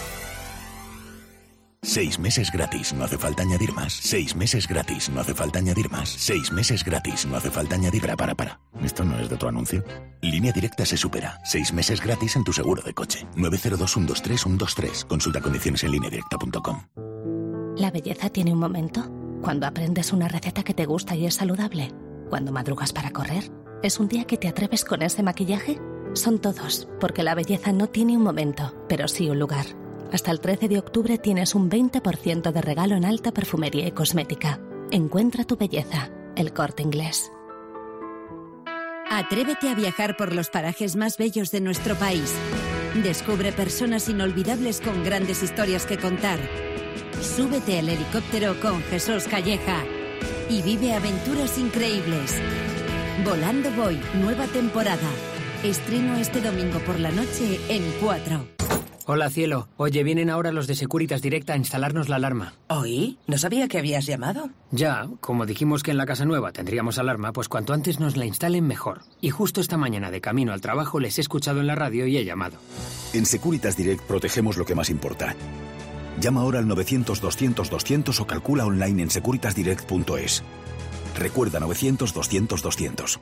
[SPEAKER 23] Seis meses gratis, no hace falta añadir más. Seis meses gratis, no hace falta añadir más. Seis meses gratis, no hace falta añadir... Para, para, para. ¿Esto no es de tu anuncio? Línea Directa se supera. Seis meses gratis en tu seguro de coche. nueve cero dos, uno dos tres, uno dos tres. Consulta condiciones en línea directa punto com.
[SPEAKER 15] La belleza tiene un momento. Cuando aprendes una receta que te gusta y es saludable. Cuando madrugas para correr. ¿Es un día que te atreves con ese maquillaje? Son todos, porque la belleza no tiene un momento, pero sí un lugar. Hasta el trece de octubre tienes un veinte por ciento de regalo en alta perfumería y cosmética. Encuentra tu belleza. El Corte Inglés.
[SPEAKER 24] Atrévete a viajar por los parajes más bellos de nuestro país. Descubre personas inolvidables con grandes historias que contar. Súbete al helicóptero con Jesús Calleja y vive aventuras increíbles. Volando Voy, nueva temporada. Estreno este domingo por la noche en cuatro.
[SPEAKER 25] Hola, cielo. Oye, vienen ahora los de Securitas Direct a instalarnos la alarma.
[SPEAKER 26] ¿Oí? No sabía que habías llamado.
[SPEAKER 25] Ya, como dijimos que en la casa nueva tendríamos alarma, pues cuanto antes nos la instalen mejor. Y justo esta mañana de camino al trabajo les he escuchado en la radio y he llamado.
[SPEAKER 23] En Securitas Direct protegemos lo que más importa. Llama ahora al novecientos, doscientos, doscientos o calcula online en securitas direct punto es. Recuerda novecientos, doscientos, doscientos.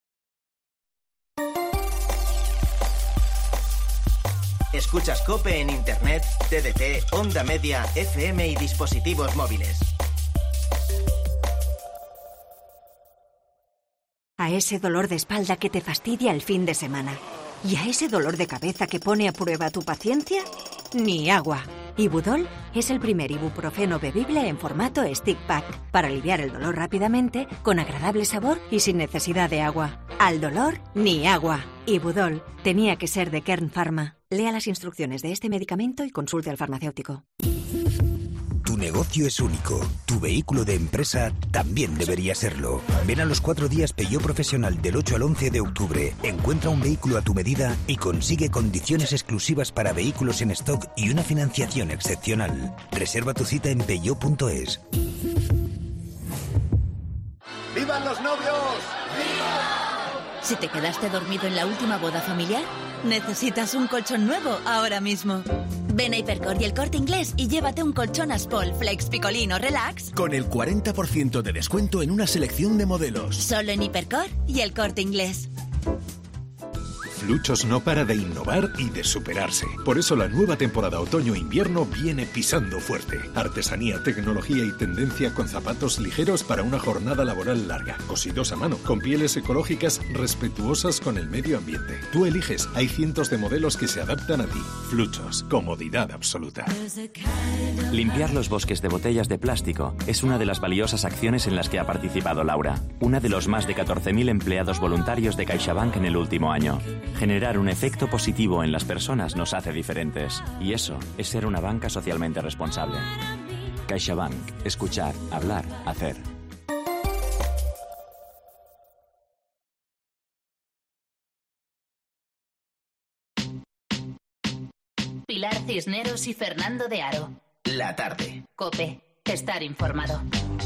[SPEAKER 2] Escuchas COPE en Internet, T D T, Onda Media, F M y dispositivos móviles.
[SPEAKER 27] A ese dolor de espalda que te fastidia el fin de semana. ¿Y a ese dolor de cabeza que pone a prueba tu paciencia? Ni agua. Ibudol es el primer ibuprofeno bebible en formato stick pack para aliviar el dolor rápidamente, con agradable sabor y sin necesidad de agua. Al dolor, ni agua. Ibudol tenía que ser de Kern Pharma. Lea las instrucciones de este medicamento y consulte al farmacéutico.
[SPEAKER 23] Tu negocio es único. Tu vehículo de empresa también debería serlo. Ven a los cuatro días Peugeot Profesional del ocho al once de octubre. Encuentra un vehículo a tu medida y consigue condiciones exclusivas para vehículos en stock y una financiación excepcional. Reserva tu cita en peugeot punto es.
[SPEAKER 18] ¡Vivan los novios!
[SPEAKER 28] Si te quedaste dormido en la última boda familiar, necesitas un colchón nuevo ahora mismo. Ven a Hipercor y El Corte Inglés y llévate un colchón Aspol Flex Picolino Relax
[SPEAKER 23] Con el cuarenta por ciento de descuento en una selección de modelos.
[SPEAKER 28] solo en Hipercor y El Corte Inglés.
[SPEAKER 3] Fluchos no para de innovar y de superarse. Por eso la nueva temporada otoño-invierno viene pisando fuerte. Artesanía, tecnología y tendencia con zapatos ligeros para una jornada laboral larga. Cosidos a mano, con pieles ecológicas respetuosas con el medio ambiente. Tú eliges, hay cientos de modelos que se adaptan a ti. Fluchos, comodidad absoluta.
[SPEAKER 9] Limpiar los bosques de botellas de plástico es una de las valiosas acciones en las que ha participado Laura, una de los más de catorce mil empleados voluntarios de CaixaBank en el último año. Generar un efecto positivo en las personas nos hace diferentes, y eso es ser una banca socialmente responsable. CaixaBank. Escuchar, hablar, hacer.
[SPEAKER 28] Pilar Cisneros y Fernando de Aro.
[SPEAKER 2] La tarde.
[SPEAKER 28] COPE. Estar informado.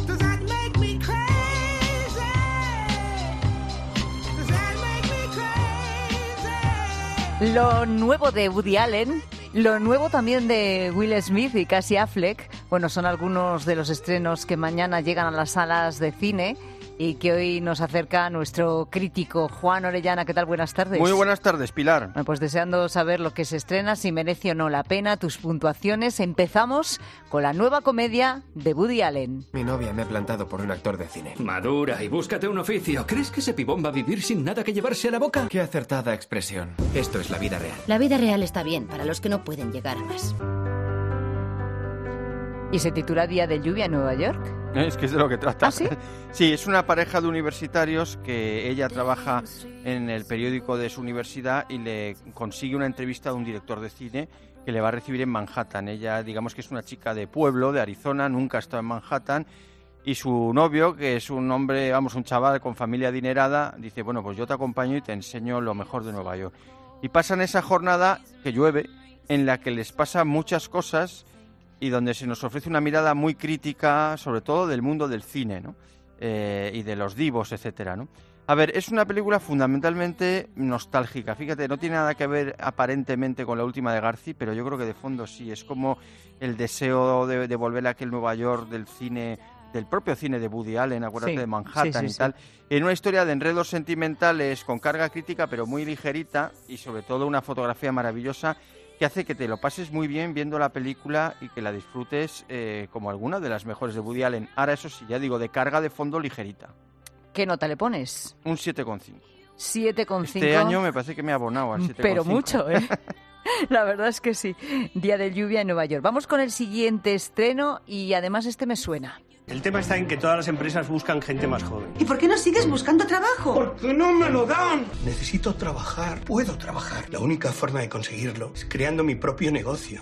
[SPEAKER 7] Lo nuevo de Woody Allen, lo nuevo también de Will Smith y Casey Affleck, bueno, son algunos de los estrenos que mañana llegan a las salas de cine y que hoy nos acerca nuestro crítico Juan Orellana. ¿Qué tal? Buenas tardes.
[SPEAKER 10] Muy buenas tardes, Pilar.
[SPEAKER 7] Bueno, pues deseando saber lo que se estrena, si merece o no la pena, tus puntuaciones. Empezamos con la nueva comedia de Woody Allen.
[SPEAKER 11] Mi novia me ha plantado por un actor de cine.
[SPEAKER 25] Madura y búscate un oficio. ¿Crees que ese pibón va a vivir sin nada que llevarse a la boca?
[SPEAKER 11] Qué acertada expresión. Esto es la vida real.
[SPEAKER 12] La vida real está bien para los que no pueden llegar a más.
[SPEAKER 7] ¿Y se titula Día de lluvia en Nueva York?
[SPEAKER 10] Es que es de lo que trata.
[SPEAKER 7] ¿Ah, sí?
[SPEAKER 10] Sí, es una pareja de universitarios que ella trabaja en el periódico de su universidad y le consigue una entrevista de un director de cine que le va a recibir en Manhattan. Ella, digamos que es una chica de pueblo, de Arizona, nunca ha estado en Manhattan, y su novio, que es un hombre, vamos, un chaval con familia adinerada, dice, bueno, pues yo te acompaño y te enseño lo mejor de Nueva York. Y pasan esa jornada, que llueve, en la que les pasan muchas cosas y donde se nos ofrece una mirada muy crítica, sobre todo del mundo del cine, ¿no? Eh, y de los divos, etcétera, ¿no? A ver, es una película fundamentalmente nostálgica. Fíjate, no tiene nada que ver aparentemente con la última de Garci, pero yo creo que de fondo sí. Es como el deseo de, de volver a aquel Nueva York del cine, del propio cine de Woody Allen, acuérdate sí, de Manhattan sí, sí, y tal. Sí. En una historia de enredos sentimentales con carga crítica, pero muy ligerita, y sobre todo una fotografía maravillosa que hace que te lo pases muy bien viendo la película y que la disfrutes eh, como alguna de las mejores de Woody Allen. Ahora, eso sí, ya digo, de carga de fondo ligerita.
[SPEAKER 7] ¿Qué nota le pones?
[SPEAKER 10] Un siete coma cinco.
[SPEAKER 7] siete coma cinco.
[SPEAKER 10] Este año me parece que me ha abonado al siete coma cinco.
[SPEAKER 7] Pero mucho, ¿eh? La verdad es que sí. Día de lluvia en Nueva York. Vamos con el siguiente estreno y además este me suena.
[SPEAKER 13] El tema está en que todas las empresas buscan gente más joven.
[SPEAKER 14] ¿Y por qué no sigues buscando trabajo?
[SPEAKER 13] ¡Porque no me lo dan! Necesito trabajar, puedo trabajar. La única forma de conseguirlo es creando mi propio negocio.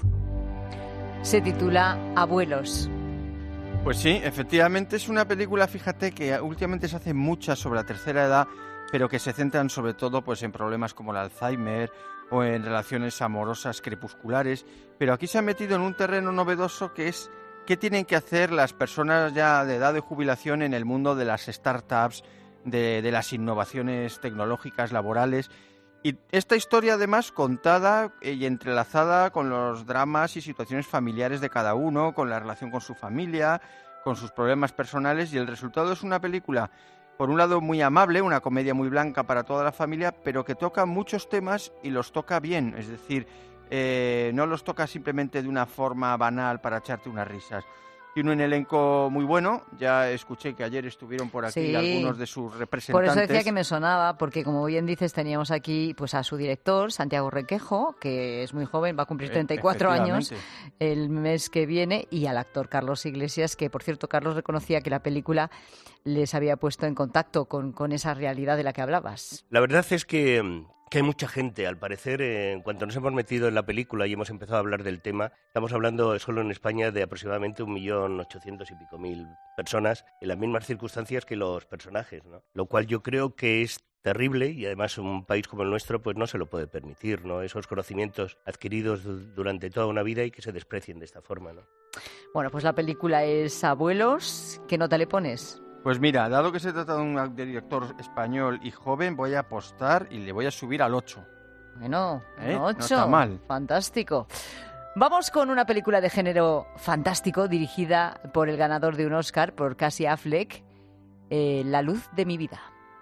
[SPEAKER 7] Se titula Abuelos.
[SPEAKER 10] Pues sí, efectivamente es una película, fíjate, que últimamente se hace muchas sobre la tercera edad, pero que se centran sobre todo pues en problemas como el Alzheimer o en relaciones amorosas crepusculares. Pero aquí se ha metido en un terreno novedoso que es ¿qué tienen que hacer las personas ya de edad de jubilación en el mundo de las startups, de, de las innovaciones tecnológicas, laborales? Y esta historia, además, contada y entrelazada con los dramas y situaciones familiares de cada uno, con la relación con su familia, con sus problemas personales, y el resultado es una película, por un lado, muy amable, una comedia muy blanca para toda la familia, pero que toca muchos temas y los toca bien, es decir, Eh, no los toca simplemente de una forma banal para echarte unas risas. Tiene un elenco muy bueno, ya escuché que ayer estuvieron por aquí sí, algunos de sus representantes.
[SPEAKER 7] Por eso decía que me sonaba, porque como bien dices, teníamos aquí pues a su director, Santiago Requejo, que es muy joven, va a cumplir treinta y cuatro años el mes que viene, y al actor Carlos Iglesias, que por cierto Carlos reconocía que la película les había puesto en contacto con, con esa realidad de la que hablabas.
[SPEAKER 13] La verdad es que... que hay mucha gente, al parecer, eh, en cuanto nos hemos metido en la película y hemos empezado a hablar del tema, estamos hablando solo en España de aproximadamente un millón ochocientos y pico mil personas en las mismas circunstancias que los personajes, ¿no? Lo cual yo creo que es terrible y además un país como el nuestro pues no se lo puede permitir, ¿no? Esos conocimientos adquiridos durante toda una vida y que se desprecien de esta forma, ¿no?
[SPEAKER 7] Bueno, pues la película es Abuelos. ¿Qué nota le pones?
[SPEAKER 10] Pues mira, dado que se trata de un director español y joven, voy a apostar y le voy a subir al ocho.
[SPEAKER 7] Bueno,
[SPEAKER 10] ¿Eh?
[SPEAKER 7] ocho.
[SPEAKER 10] No está mal.
[SPEAKER 7] Fantástico. Vamos con una película de género fantástico dirigida por el ganador de un Oscar, por Casey Affleck, eh, La luz de mi vida.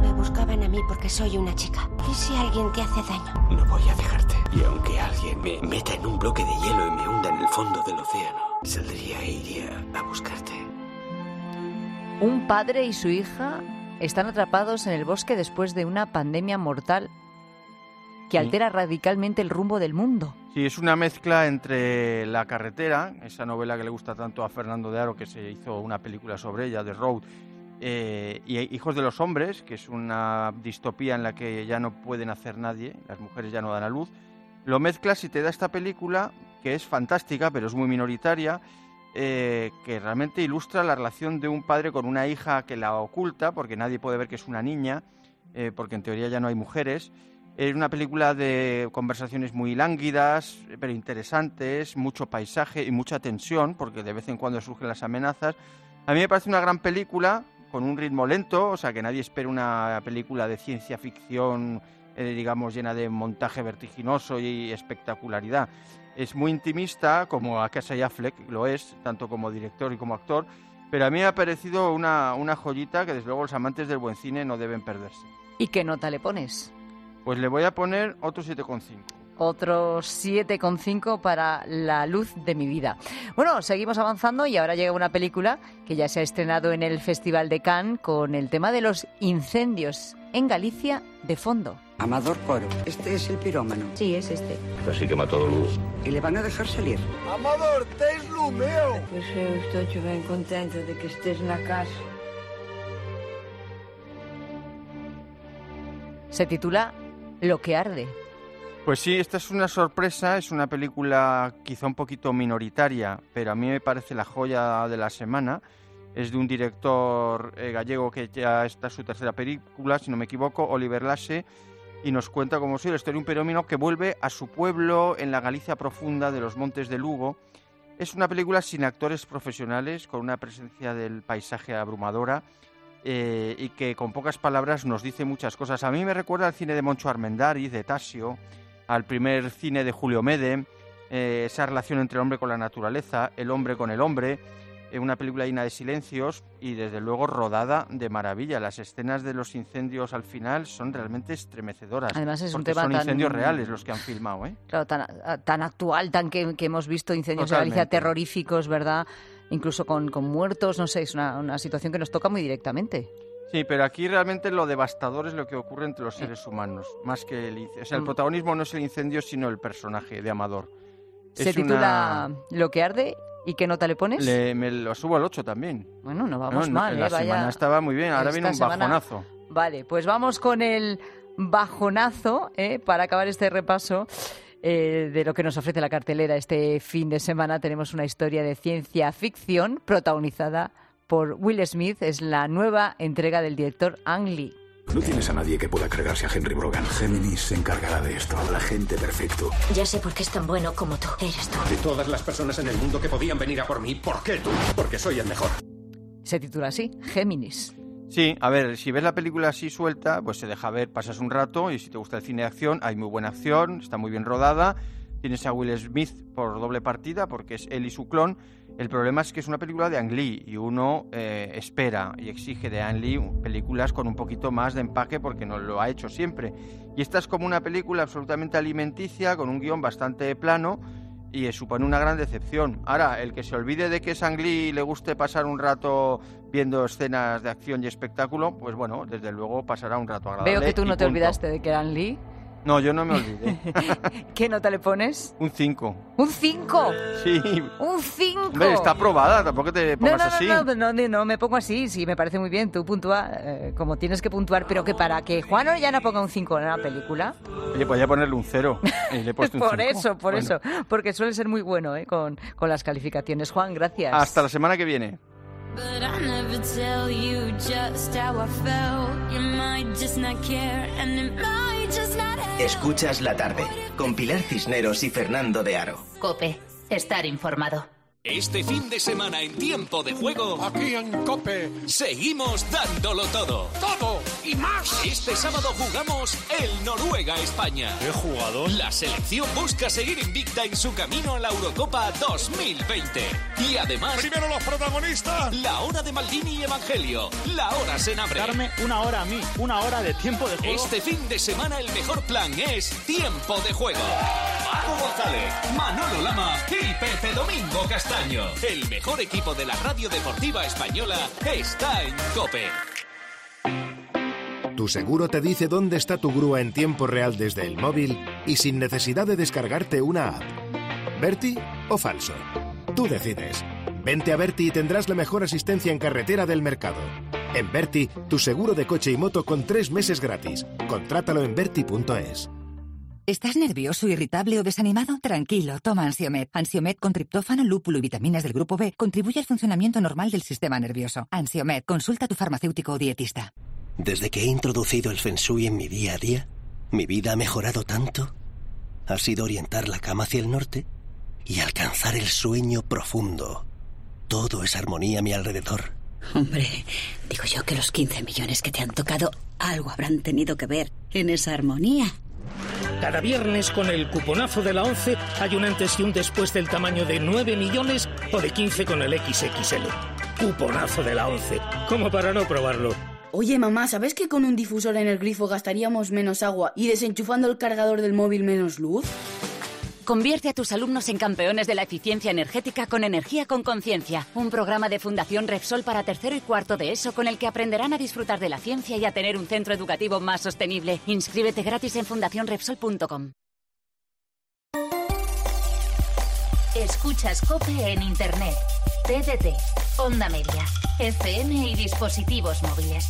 [SPEAKER 4] Me buscaban a mí porque soy una chica. ¿Y si alguien te hace daño?
[SPEAKER 5] No voy a dejarte. Y aunque alguien me meta en un bloque de hielo y me hunda en el fondo del océano, saldría e iría a buscarte.
[SPEAKER 7] Un padre y su hija están atrapados en el bosque después de una pandemia mortal que altera radicalmente el rumbo del mundo.
[SPEAKER 10] Sí, es una mezcla entre La carretera, esa novela que le gusta tanto a Fernando de Aro, que se hizo una película sobre ella, The Road, eh, y Hijos de los hombres, que es una distopía en la que ya no pueden hacer nadie, las mujeres ya no dan a luz. Lo mezclas y te da esta película, que es fantástica, pero es muy minoritaria, eh, que realmente ilustra la relación de un padre con una hija que la oculta, porque nadie puede ver que es una niña, eh, porque en teoría ya no hay mujeres. Es una película de conversaciones muy lánguidas, pero interesantes, mucho paisaje y mucha tensión, porque de vez en cuando surgen las amenazas. A mí me parece una gran película, con un ritmo lento, o sea, que nadie espera una película de ciencia ficción, eh, digamos, llena de montaje vertiginoso y espectacularidad. Es muy intimista, como a Casey Affleck lo es, tanto como director y como actor, pero a mí me ha parecido una, una joyita que desde luego los amantes del buen cine no deben perderse.
[SPEAKER 7] ¿Y qué nota le pones?
[SPEAKER 10] Pues le voy a poner otro siete coma cinco.
[SPEAKER 7] Otro siete coma cinco para La luz de mi vida. Bueno, seguimos avanzando y ahora llega una película que ya se ha estrenado en el Festival de Cannes con el tema de los incendios en Galicia de fondo.
[SPEAKER 16] Amador Coro, este es el pirómano.
[SPEAKER 17] Sí, es este.
[SPEAKER 16] Así que mató a luz. ¿Y le van a dejar salir?
[SPEAKER 17] Amador, tes lo meu. Pois eu estou ben contento de que estés na casa.
[SPEAKER 7] Se titula Lo que arde.
[SPEAKER 10] Pues sí, esta es una sorpresa, es una película quizá un poquito minoritaria, pero a mí me parece la joya de la semana. Es de un director eh, gallego que ya está su tercera película, si no me equivoco, Oliver Laxe, y nos cuenta, como si la historia de un pirómano que vuelve a su pueblo en la Galicia profunda de los Montes de Lugo. Es una película sin actores profesionales, con una presencia del paisaje abrumadora, eh, y que con pocas palabras nos dice muchas cosas. A mí me recuerda al cine de Moncho Armendáriz, de Tasio, al primer cine de Julio Mede, eh, esa relación entre el hombre con la naturaleza, el hombre con el hombre, eh, una película llena de silencios y desde luego rodada de maravilla. Las escenas de los incendios al final son realmente estremecedoras.
[SPEAKER 7] Además es un
[SPEAKER 10] porque
[SPEAKER 7] tema
[SPEAKER 10] son
[SPEAKER 7] tan...
[SPEAKER 10] incendios reales los que han filmado, ¿eh?
[SPEAKER 7] Claro, tan, tan actual, tan que, que hemos visto incendios en Galicia terroríficos, ¿verdad? Incluso con, con muertos, no sé, es una, una situación que nos toca muy directamente.
[SPEAKER 10] Sí, pero aquí realmente lo devastador es lo que ocurre entre los seres humanos, más que el incendio. O sea, el protagonismo no es el incendio, sino el personaje de Amador.
[SPEAKER 7] Se
[SPEAKER 10] es
[SPEAKER 7] titula
[SPEAKER 10] una...
[SPEAKER 7] Lo que arde. ¿Y qué nota le pones?
[SPEAKER 10] Le, me lo subo al ocho también.
[SPEAKER 7] Bueno, no vamos
[SPEAKER 10] no,
[SPEAKER 7] mal,
[SPEAKER 10] La
[SPEAKER 7] ¿eh? Vaya...
[SPEAKER 10] semana estaba muy bien, ahora
[SPEAKER 7] Esta
[SPEAKER 10] viene un
[SPEAKER 7] semana...
[SPEAKER 10] bajonazo.
[SPEAKER 7] Vale, pues vamos con el bajonazo, ¿eh? Para acabar este repaso eh, de lo que nos ofrece la cartelera este fin de semana. Tenemos una historia de ciencia ficción protagonizada por Will Smith. Es la nueva entrega del director Ang Lee.
[SPEAKER 3] No tienes a nadie que pueda cargarse a Henry Brogan. Géminis se encargará de esto. La gente perfecto.
[SPEAKER 12] Ya sé por qué es tan bueno como tú. Eres tú.
[SPEAKER 19] De todas las personas en el mundo que podían venir a por mí, ¿por qué tú? Porque soy el mejor.
[SPEAKER 7] Se titula así, Géminis.
[SPEAKER 10] Sí, a ver, si ves la película así suelta, pues se deja ver, pasas un rato, y si te gusta el cine de acción, hay muy buena acción, está muy bien rodada. Tienes a Will Smith por doble partida, porque es él y su clon. El problema es que es una película de Ang Lee y uno eh, espera y exige de Ang Lee películas con un poquito más de empaque porque no lo ha hecho siempre. Y esta es como una película absolutamente alimenticia, con un guión bastante plano y eh, supone una gran decepción. Ahora, el que se olvide de que es Ang Lee y le guste pasar un rato viendo escenas de acción y espectáculo, pues bueno, desde luego pasará un rato agradable.
[SPEAKER 7] Veo que tú no te
[SPEAKER 10] punto.
[SPEAKER 7] olvidaste de que era Ang Lee.
[SPEAKER 10] No, yo no me olvidé.
[SPEAKER 7] ¿Qué nota le pones?
[SPEAKER 10] Un cinco.
[SPEAKER 7] ¿Un cinco?
[SPEAKER 10] Sí.
[SPEAKER 7] ¡Un cinco!
[SPEAKER 10] Hombre, está aprobada, tampoco te pongas
[SPEAKER 7] no, no,
[SPEAKER 10] así.
[SPEAKER 7] No, no, no, no, no me pongo así, sí, me parece muy bien. Tú puntúa eh, como tienes que puntuar, pero que para que Juan Orellana ponga un cinco en la película...
[SPEAKER 10] Oye, podría ponerle un cero. Y le he puesto un
[SPEAKER 7] por
[SPEAKER 10] cinco.
[SPEAKER 7] eso, por
[SPEAKER 10] bueno.
[SPEAKER 7] eso. Porque suele ser muy bueno eh, con, con las calificaciones. Juan, gracias.
[SPEAKER 10] Hasta la semana que viene.
[SPEAKER 18] But I never tell you just how I felt. You might just not care and it might just not help.
[SPEAKER 2] Escuchas La Tarde con Pilar Cisneros y Fernando de Aro.
[SPEAKER 28] COPE. Estar informado.
[SPEAKER 1] Este fin de semana en Tiempo de Juego,
[SPEAKER 19] aquí en COPE,
[SPEAKER 1] seguimos dándolo todo.
[SPEAKER 19] ¡Todo! ¡Y más!
[SPEAKER 1] Este sábado jugamos el Noruega-España.
[SPEAKER 19] ¿Qué jugador?
[SPEAKER 1] La selección busca seguir invicta en su camino a la Eurocopa dos mil veinte. Y además...
[SPEAKER 19] ¡Primero los protagonistas!
[SPEAKER 1] La hora de Maldini y Evangelio. La hora Senabre.
[SPEAKER 6] Darme una hora a mí, una hora de Tiempo de Juego.
[SPEAKER 1] Este fin de semana el mejor plan es Tiempo de Juego. Paco González, Manolo Lama y Pepe Domingo Castaño. El mejor equipo de la radio deportiva española está en COPE.
[SPEAKER 8] Tu seguro te dice dónde está tu grúa en tiempo real desde el móvil y sin necesidad de descargarte una app. ¿Berti o falso? Tú decides. Vente a Berti y tendrás la mejor asistencia en carretera del mercado. En Berti, tu seguro de coche y moto con tres meses gratis. Contrátalo en berti punto es.
[SPEAKER 15] ¿Estás nervioso, irritable o desanimado? Tranquilo, toma Ansiomed. Ansiomed con triptófano, lúpulo y vitaminas del grupo B contribuye al funcionamiento normal del sistema nervioso. Ansiomed, consulta a tu farmacéutico o dietista.
[SPEAKER 20] Desde que he introducido el Feng Shui en mi día a día, mi vida ha mejorado tanto. Ha sido orientar la cama hacia el norte y alcanzar el sueño profundo. Todo es armonía a mi alrededor.
[SPEAKER 21] Hombre, digo yo que los quince millones que te han tocado algo habrán tenido que ver en esa armonía.
[SPEAKER 22] Cada viernes con el cuponazo de la once hay un antes y un después del tamaño de nueve millones o de quince con el equis equis ele. Cuponazo de la once, como para no probarlo.
[SPEAKER 24] Oye, mamá, ¿sabes que con un difusor en el grifo gastaríamos menos agua y desenchufando el cargador del móvil menos luz?
[SPEAKER 28] Convierte a tus alumnos en campeones de la eficiencia energética con Energía con Conciencia, un programa de Fundación Repsol para tercero y cuarto de ESO con el que aprenderán a disfrutar de la ciencia y a tener un centro educativo más sostenible. Inscríbete gratis en fundación repsol punto com. Escuchas COPE en Internet, T D T, Onda Media, F M y dispositivos móviles.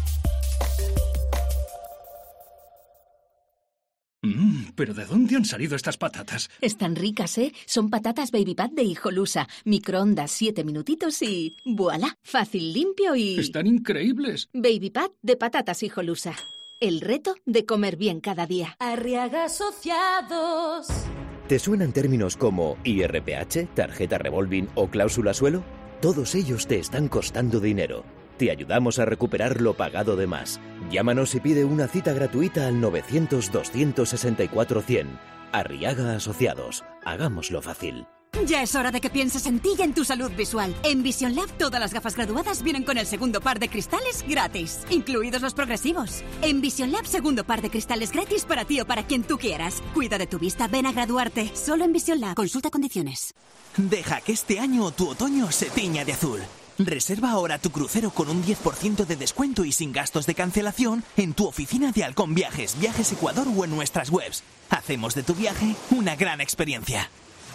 [SPEAKER 6] Mmm, ¿pero de dónde han salido estas patatas?
[SPEAKER 28] Están ricas, ¿eh? Son patatas Baby Pat de Hijolusa. Microondas siete minutitos y... ¡Voilá! Fácil, limpio y...
[SPEAKER 6] ¡Están increíbles!
[SPEAKER 28] Baby Pat de patatas Hijolusa. El reto de comer bien cada día.
[SPEAKER 29] Arriaga Asociados.
[SPEAKER 30] ¿Te suenan términos como I R P H, tarjeta revolving o cláusula suelo? Todos ellos te están costando dinero. Te ayudamos a recuperar lo pagado de más. Llámanos y pide una cita gratuita al novecientos, doscientos sesenta y cuatro, cien. Arriaga Asociados. Hagámoslo fácil.
[SPEAKER 28] Ya es hora de que pienses en ti y en tu salud visual. En Vision Lab todas las gafas graduadas vienen con el segundo par de cristales gratis, incluidos los progresivos. En Vision Lab segundo par de cristales gratis para ti o para quien tú quieras. Cuida de tu vista, ven a graduarte. Solo en Vision Lab. Consulta condiciones.
[SPEAKER 31] Deja que este año tu otoño se tiña de azul. Reserva ahora tu crucero con un diez por ciento de descuento y sin gastos de cancelación en tu oficina de Halcón Viajes, Viajes Ecuador o en nuestras webs. Hacemos de tu viaje una gran experiencia.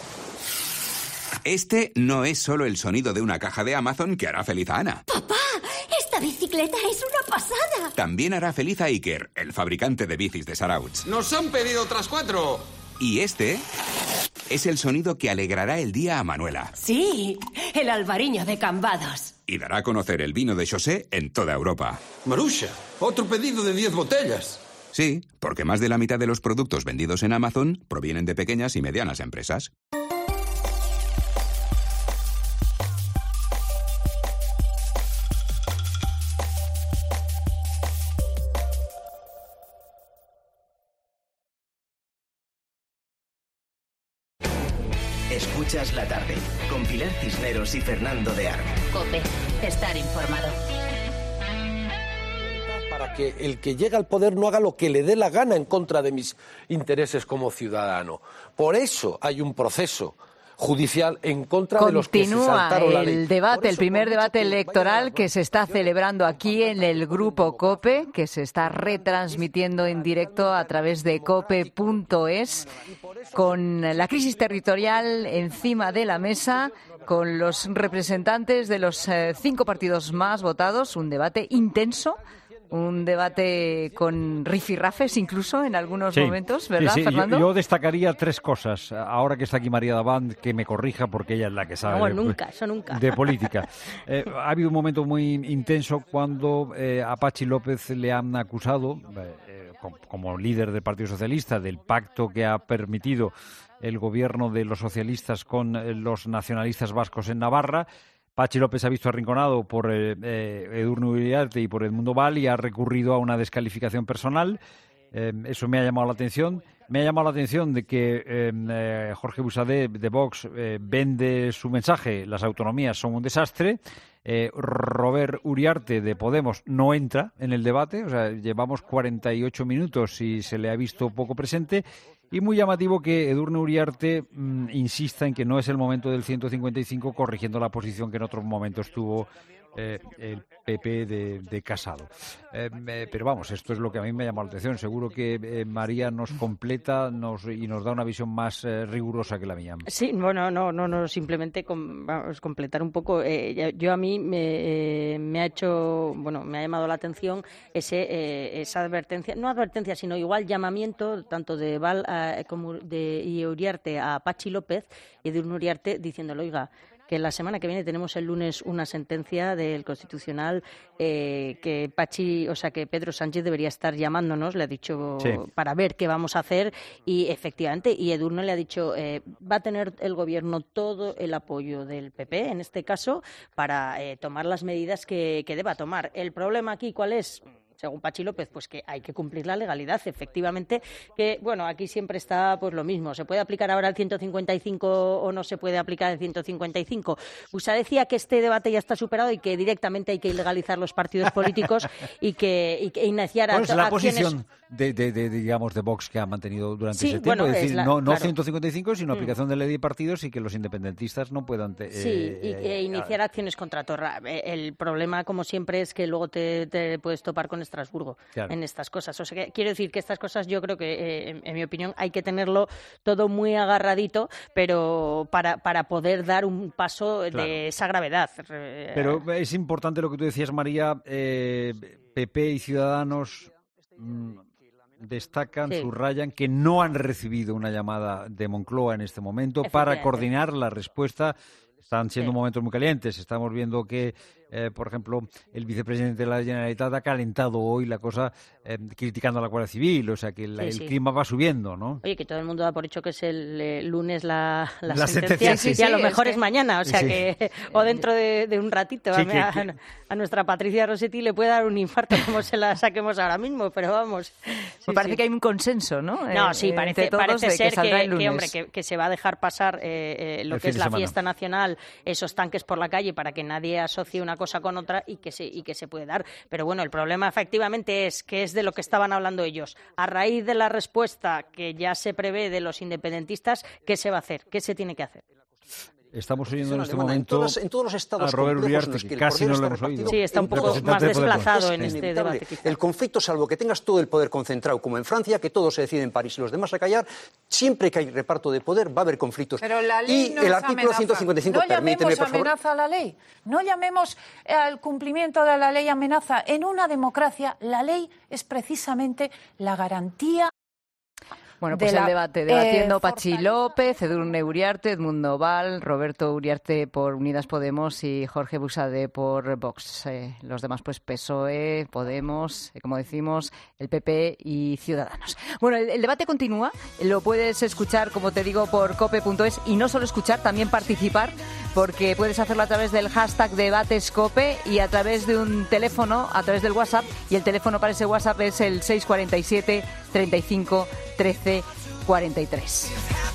[SPEAKER 32] Este no es solo el sonido de una caja de Amazon que hará feliz a Ana.
[SPEAKER 29] ¡Papá! ¡Esta bicicleta es una pasada!
[SPEAKER 32] También hará feliz a Iker, el fabricante de bicis de Sarauts.
[SPEAKER 19] ¡Nos han pedido otras cuatro!
[SPEAKER 32] Y este es el sonido que alegrará el día a Manuela.
[SPEAKER 29] Sí, el albariño de Cambados.
[SPEAKER 32] Y dará a conocer el vino de José en toda Europa.
[SPEAKER 19] Marusha, otro pedido de diez botellas.
[SPEAKER 32] Sí, porque más de la mitad de los productos vendidos en Amazon provienen de pequeñas y medianas empresas.
[SPEAKER 2] Escuchas la tarde con Pilar Cisneros y Fernando de Aro.
[SPEAKER 28] COPE, estar informado.
[SPEAKER 33] Para que el que llega al poder no haga lo que le dé la gana en contra de mis intereses como ciudadano. Por eso hay un proceso judicial en contra de los que se saltaron la ley.
[SPEAKER 7] Continúa el debate, el primer debate electoral que se está celebrando aquí en el Grupo COPE, que se está retransmitiendo en directo a través de cope punto es, con la crisis territorial encima de la mesa, con los representantes de los eh, cinco partidos más votados, un debate intenso Un debate con rifirrafes incluso en algunos
[SPEAKER 3] sí,
[SPEAKER 7] momentos, ¿verdad,
[SPEAKER 3] sí, sí.
[SPEAKER 7] Fernando?
[SPEAKER 3] Yo, yo destacaría tres cosas. Ahora que está aquí María Davant, que me corrija porque ella es la que sabe
[SPEAKER 4] No,
[SPEAKER 3] de,
[SPEAKER 4] nunca, eso nunca.
[SPEAKER 3] de política. Eh, ha habido un momento muy intenso cuando eh, a Patxi López le han acusado, eh, como, como líder del Partido Socialista, del pacto que ha permitido el gobierno de los socialistas con eh, los nacionalistas vascos en Navarra. Patxi López se ha visto arrinconado por eh, eh, Edurne Uriarte y por Edmundo Val y ha recurrido a una descalificación personal. Eh, eso me ha llamado la atención. Me ha llamado la atención de que eh, eh, Jorge Buxadé de Vox eh, vende su mensaje, las autonomías son un desastre. Eh, Robert Uriarte de Podemos no entra en el debate, o sea, llevamos cuarenta y ocho minutos y se le ha visto poco presente. Y muy llamativo que Edurne Uriarte mmm, insista en que no es el momento del ciento cincuenta y cinco, corrigiendo la posición que en otros momentos tuvo eh, el P P de, de Casado. Eh, eh, pero vamos, esto es lo que a mí me ha llamado la atención. Seguro que eh, María nos completa nos, y nos da una visión más eh, rigurosa que la mía.
[SPEAKER 4] Sí, bueno, no, no, no simplemente com, vamos, completar un poco. Eh, yo a mí me, eh, me ha hecho, bueno, me ha llamado la atención ese, eh, esa advertencia, no advertencia, sino igual llamamiento tanto de Val eh, como de y Uriarte a Patxi López y de un Uriarte diciéndole, oiga, que la semana que viene tenemos el lunes una sentencia del Constitucional eh, que Patxi, o sea que Pedro Sánchez debería estar llamándonos, le ha dicho sí. para ver qué vamos a hacer y efectivamente, y Edurne le ha dicho eh, va a tener el gobierno todo el apoyo del P P en este caso para eh, tomar las medidas que, que deba tomar. El problema aquí, ¿cuál es? Según Patxi López, pues que hay que cumplir la legalidad, efectivamente, que, bueno, aquí siempre está pues lo mismo, ¿se puede aplicar ahora el ciento cincuenta y cinco o no se puede aplicar el ciento cincuenta y cinco? Buxa decía que este debate ya está superado y que directamente hay que ilegalizar los partidos políticos y que, y que iniciar
[SPEAKER 3] bueno, es la
[SPEAKER 4] acciones...
[SPEAKER 3] posición de, de, de, digamos, de Vox que ha mantenido durante
[SPEAKER 4] sí,
[SPEAKER 3] ese tiempo,
[SPEAKER 4] bueno,
[SPEAKER 3] es decir,
[SPEAKER 4] es la,
[SPEAKER 3] no, no
[SPEAKER 4] claro.
[SPEAKER 3] ciento cincuenta y cinco, sino
[SPEAKER 4] mm.
[SPEAKER 3] aplicación de ley de partidos y que los independentistas no puedan... Te,
[SPEAKER 4] sí,
[SPEAKER 3] eh,
[SPEAKER 4] y eh, iniciar acciones contra Torra. El problema, como siempre, es que luego te, te puedes topar con Estrasburgo. Claro. En estas cosas. O sea, que quiero decir que estas cosas yo creo que, eh, en, en mi opinión, hay que tenerlo todo muy agarradito, pero para, para poder dar un paso claro. de esa gravedad.
[SPEAKER 3] Pero es importante lo que tú decías, María, eh, P P y Ciudadanos mmm, destacan, sí. subrayan que no han recibido una llamada de Moncloa en este momento para coordinar la respuesta. Están siendo sí. momentos muy calientes. Estamos viendo que, eh, por ejemplo, el vicepresidente de la Generalitat ha calentado hoy la cosa eh, criticando a la Guardia Civil. O sea, que la, sí, el sí. clima va subiendo, ¿no?
[SPEAKER 4] Oye, que todo el mundo da por hecho que es el eh, lunes la, la, la sentencia,
[SPEAKER 3] sentencia sí,
[SPEAKER 4] y
[SPEAKER 3] sí,
[SPEAKER 4] a lo
[SPEAKER 3] sí,
[SPEAKER 4] mejor
[SPEAKER 3] es
[SPEAKER 4] es
[SPEAKER 3] que...
[SPEAKER 4] mañana. O sea,
[SPEAKER 3] sí.
[SPEAKER 4] que o dentro de, de un ratito. Sí, a, que, a, que... a nuestra Patricia Rossetti le puede dar un infarto como se la saquemos ahora mismo, pero vamos.
[SPEAKER 7] Sí, Me parece sí. que hay un consenso, ¿no?
[SPEAKER 4] No, sí,
[SPEAKER 7] eh,
[SPEAKER 4] parece, parece ser
[SPEAKER 7] que,
[SPEAKER 4] que, que, hombre, que, que se va a dejar pasar eh, eh, lo el que es la semana. Fiesta nacional, esos tanques por la calle para que nadie asocie una cosa con otra y que se y que se puede dar. Pero bueno, el problema efectivamente es que es de lo que estaban hablando ellos. A raíz de la respuesta que ya se prevé de los independentistas, ¿qué se va a hacer? ¿Qué se tiene que hacer?
[SPEAKER 3] Estamos oyendo en este momento
[SPEAKER 5] en todos, en todos los estados
[SPEAKER 3] a Robert Uriarte, que, que casi no lo hemos oído.
[SPEAKER 4] Sí, está un poco más desplazado en este debate. Quizá.
[SPEAKER 5] El conflicto, salvo que tengas todo el poder concentrado, como en Francia, que todo se decide en París y los demás a callar, siempre que hay reparto de poder va a haber conflictos.
[SPEAKER 9] Pero la ley
[SPEAKER 5] y
[SPEAKER 9] no
[SPEAKER 5] el
[SPEAKER 9] es
[SPEAKER 5] artículo
[SPEAKER 9] amenaza.
[SPEAKER 5] ciento cincuenta y cinco,
[SPEAKER 9] no
[SPEAKER 5] permíteme, por favor.
[SPEAKER 9] amenaza a la ley. No llamemos al cumplimiento de la ley amenaza. En una democracia, la ley es precisamente la garantía.
[SPEAKER 7] Bueno, pues
[SPEAKER 9] de
[SPEAKER 7] el
[SPEAKER 9] la,
[SPEAKER 7] debate, debatiendo
[SPEAKER 9] eh,
[SPEAKER 7] Patxi López, Edurne Uriarte, Edmundo Val, Roberto Uriarte por Unidas Podemos y Jorge Buxadé por Vox. Eh, los demás, pues P S O E, Podemos, eh, como decimos, el P P y Ciudadanos. Bueno, el, el debate continúa, lo puedes escuchar, como te digo, por cope punto es y no solo escuchar, también participar, porque puedes hacerlo a través del hashtag DebatesCope y a través de un teléfono, a través del WhatsApp, y el teléfono para ese WhatsApp es el seis cuatro siete, treinta y cinco, trece, cuarenta y tres.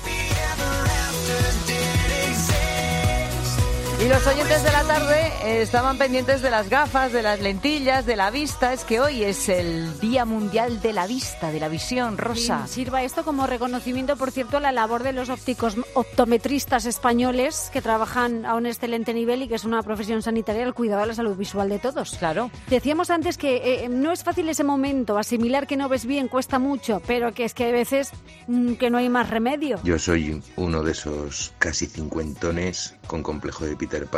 [SPEAKER 7] Y los oyentes de la tarde eh, estaban pendientes de las gafas, de las lentillas, de la vista. Es que hoy es el Día Mundial de la Vista, de la visión, Rosa.
[SPEAKER 11] Sí, sirva esto como reconocimiento, por cierto, a la labor de los ópticos optometristas españoles que trabajan a un excelente nivel y que es una profesión sanitaria al cuidado de la salud visual de todos.
[SPEAKER 7] Claro.
[SPEAKER 11] Decíamos antes que eh, no es fácil ese momento, asimilar que no ves bien cuesta mucho, pero que es que hay veces mmm, que no hay más remedio.
[SPEAKER 13] Yo soy uno de esos casi cincuentones con complejo de Peter Pan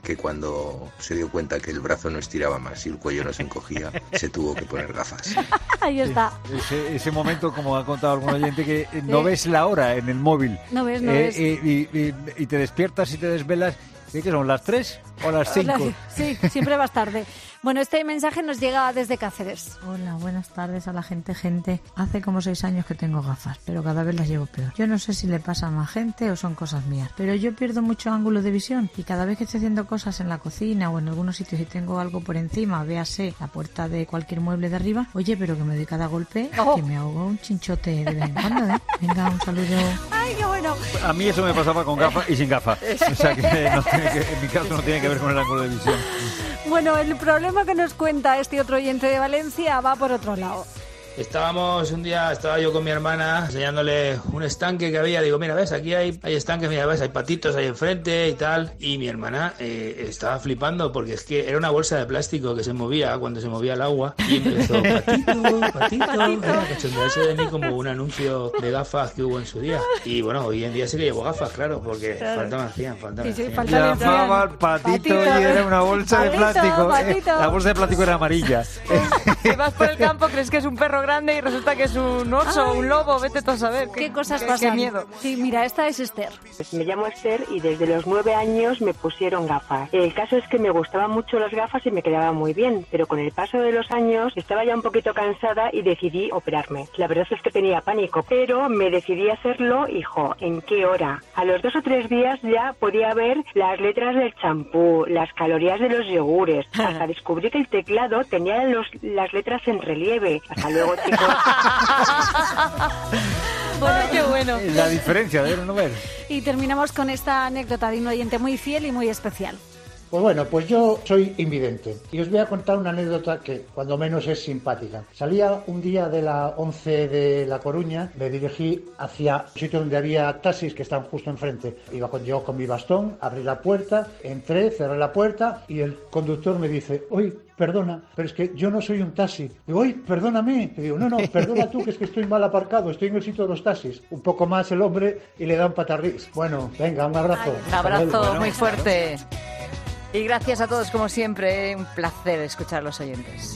[SPEAKER 1] que cuando se dio cuenta que el brazo no estiraba más y el cuello no se encogía, se tuvo que poner gafas.
[SPEAKER 11] Ahí está.
[SPEAKER 3] Ese, ese momento, como ha contado algún oyente, que no sí. ves la hora en el móvil.
[SPEAKER 11] No ves, no
[SPEAKER 3] eh,
[SPEAKER 11] ves.
[SPEAKER 3] Y, y, y, y te despiertas y te desvelas. ¿Qué son, las tres o las cinco?
[SPEAKER 11] Sí, siempre vas tarde. Bueno, este mensaje nos llega desde Cáceres.
[SPEAKER 8] Hola, buenas tardes a la gente. Gente, hace como seis años que tengo gafas, pero cada vez las llevo peor. Yo no sé si le pasa a más gente o son cosas mías, pero yo pierdo mucho ángulo de visión y cada vez que estoy haciendo cosas en la cocina o en algunos sitios y tengo algo por encima, véase la puerta de cualquier mueble de arriba, oye, pero que me doy cada golpe oh. que me ahogo un chinchote de vez en cuando, ¿eh? Venga, un saludo.
[SPEAKER 11] ¡Ay, qué bueno!
[SPEAKER 3] A mí eso me pasaba con gafas y sin gafas. O sea que, no tiene que en mi caso no tiene que ver con el ángulo de visión.
[SPEAKER 11] Bueno, el problema que nos cuenta este otro oyente de Valencia va por otro lado.
[SPEAKER 10] Estábamos un día, estaba yo con mi hermana enseñándole un estanque que había. Digo, mira, ves, aquí hay, hay estanques, mira, ves, hay patitos ahí enfrente y tal. Y mi hermana eh, estaba flipando porque es que era una bolsa de plástico que se movía cuando se movía el agua. Y empezó, patito, patito, a cachondearse de mí como un anuncio de gafas que hubo en su día. Y bueno, hoy en día sí que llevo gafas, claro, porque claro. falta me hacían, falta me hacían.
[SPEAKER 3] Llamaba al patito, patito y era una bolsa patito, de plástico. Patito. La bolsa de plástico era amarilla.
[SPEAKER 7] Si vas por el campo, crees que es un perro grande y resulta que es un oso, Ay. un lobo, vete tú a saber.
[SPEAKER 11] ¿Qué, qué cosas
[SPEAKER 7] qué,
[SPEAKER 11] pasan?
[SPEAKER 7] Qué miedo.
[SPEAKER 11] Sí, mira, esta es Esther.
[SPEAKER 12] Pues me llamo Esther y desde los nueve años me pusieron gafas. El caso es que me gustaban mucho las gafas y me quedaban muy bien, pero con el paso de los años estaba ya un poquito cansada y decidí operarme. La verdad es que tenía pánico, pero me decidí a hacerlo, hijo, ¿en qué hora? A los dos o tres días ya podía ver las letras del champú, las calorías de los yogures, hasta descubrí que el teclado tenía los, las letras en relieve. Hasta luego, chicos.
[SPEAKER 11] Bueno, qué bueno.
[SPEAKER 3] La diferencia de no ver.
[SPEAKER 11] Y terminamos con esta anécdota de un oyente muy fiel y muy especial.
[SPEAKER 13] Pues bueno, pues yo soy invidente y os voy a contar una anécdota que cuando menos es simpática. Salía un día de la once de La Coruña, me dirigí hacia un sitio donde había taxis que estaban justo enfrente. Iba con, yo con mi bastón, abrí la puerta, entré, cerré la puerta y el conductor me dice, oye, perdona, pero es que yo no soy un taxi. Digo, oye, perdóname. Y digo, no, no, perdona tú, que es que estoy mal aparcado, estoy en el sitio de los taxis. Un poco más el hombre y le da un patarrís. Bueno, venga, un abrazo.
[SPEAKER 7] Ay, un abrazo bueno, muy fuerte. Y gracias a todos, como siempre, un placer escuchar a los oyentes.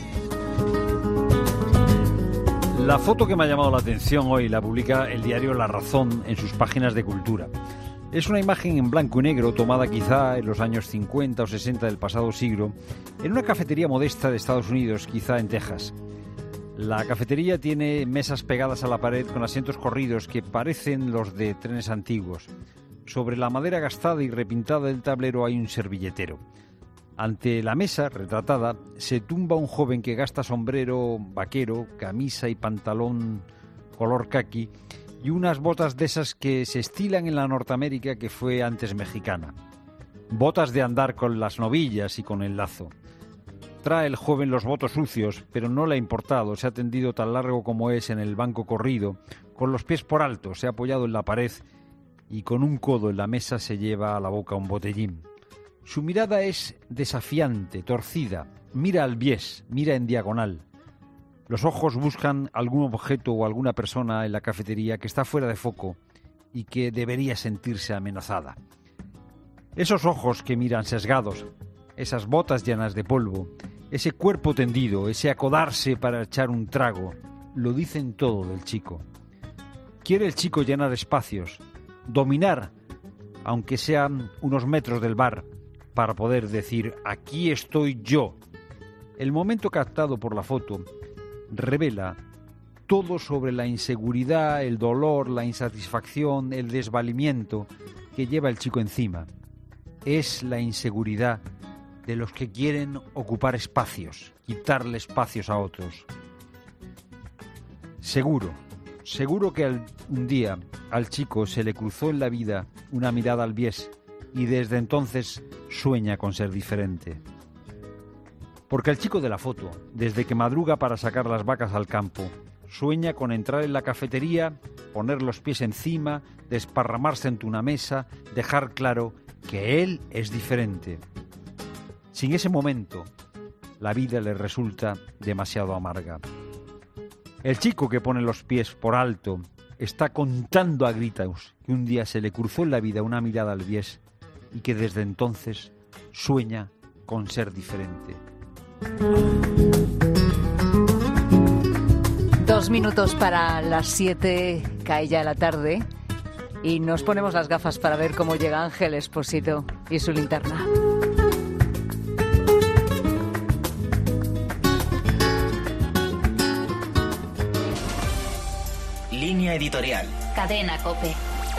[SPEAKER 3] La foto que me ha llamado la atención hoy la publica el diario La Razón en sus páginas de cultura. Es una imagen en blanco y negro tomada quizá en los años cincuenta o sesenta del pasado siglo en una cafetería modesta de Estados Unidos, quizá en Texas. La cafetería tiene mesas pegadas a la pared con asientos corridos que parecen los de trenes antiguos. Sobre la madera gastada y repintada del tablero hay un servilletero. Ante la mesa, retratada, se tumba un joven que gasta sombrero vaquero, camisa y pantalón color caqui y unas botas de esas que se estilan en la Norteamérica que fue antes mexicana. Botas de andar con las novillas y con el lazo. Trae el joven los botos sucios, pero no le ha importado. Se ha tendido tan largo como es en el banco corrido, con los pies por alto, se ha apoyado en la pared y con un codo en la mesa se lleva a la boca un botellín. Su mirada es desafiante, torcida, mira al bies, mira en diagonal. Los ojos buscan algún objeto o alguna persona en la cafetería que está fuera de foco y que debería sentirse amenazada. Esos ojos que miran sesgados, esas botas llenas de polvo, ese cuerpo tendido, ese acodarse para echar un trago, lo dicen todo del chico. Quiere el chico llenar espacios, dominar, aunque sean unos metros del bar, para poder decir, aquí estoy yo. El momento captado por la foto revela todo sobre la inseguridad, el dolor, la insatisfacción, el desvalimiento que lleva el chico encima. Es la inseguridad de los que quieren ocupar espacios, quitarle espacios a otros. Seguro, seguro que al, un día al chico se le cruzó en la vida una mirada al bies y desde entonces sueña con ser diferente. Porque el chico de la foto, desde que madruga para sacar las vacas al campo, sueña con entrar en la cafetería, poner los pies encima, desparramarse ante una mesa, dejar claro que él es diferente. Sin ese momento, la vida le resulta demasiado amarga. El chico que pone los pies por alto está contando a gritos que un día se le cruzó en la vida una mirada al bies y que desde entonces sueña con ser diferente.
[SPEAKER 7] Dos minutos para las siete, cae ya la tarde y nos ponemos las gafas para ver cómo llega Ángel Expósito y su linterna.
[SPEAKER 2] Línea editorial.
[SPEAKER 28] Cadena COPE.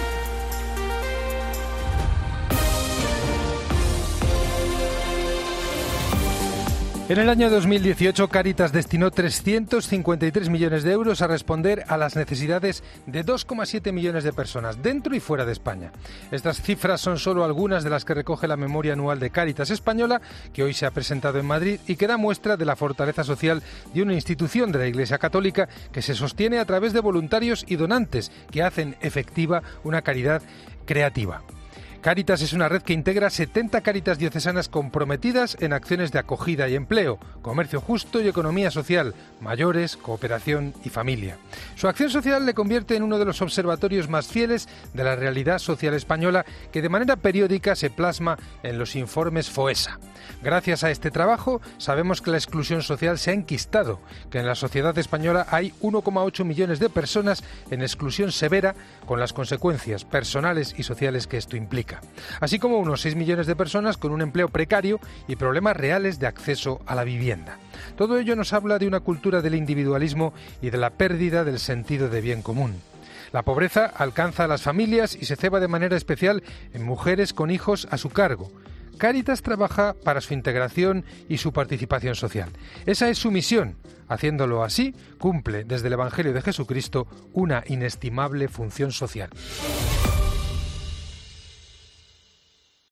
[SPEAKER 14] En el año dos mil dieciocho, Cáritas destinó trescientos cincuenta y tres millones de euros a responder a las necesidades de dos coma siete millones de personas, dentro y fuera de España. Estas cifras son solo algunas de las que recoge la memoria anual de Cáritas Española, que hoy se ha presentado en Madrid y que da muestra de la fortaleza social de una institución de la Iglesia Católica que se sostiene a través de voluntarios y donantes que hacen efectiva una caridad creativa. Cáritas es una red que integra setenta Cáritas diocesanas comprometidas en acciones de acogida y empleo, comercio justo y economía social, mayores, cooperación y familia. Su acción social le convierte en uno de los observatorios más fieles de la realidad social española que de manera periódica se plasma en los informes FOESA. Gracias a este trabajo sabemos que la exclusión social se ha enquistado, que en la sociedad española hay uno coma ocho millones de personas en exclusión severa con las consecuencias personales y sociales que esto implica, así como unos seis millones de personas con un empleo precario y problemas reales de acceso a la vivienda. Todo ello nos habla de una cultura del individualismo y de la pérdida del sentido de bien común. La pobreza alcanza a las familias y se ceba de manera especial en mujeres con hijos a su cargo. Cáritas trabaja para su integración y su participación social. Esa es su misión. Haciéndolo así, cumple desde el Evangelio de Jesucristo una inestimable función social.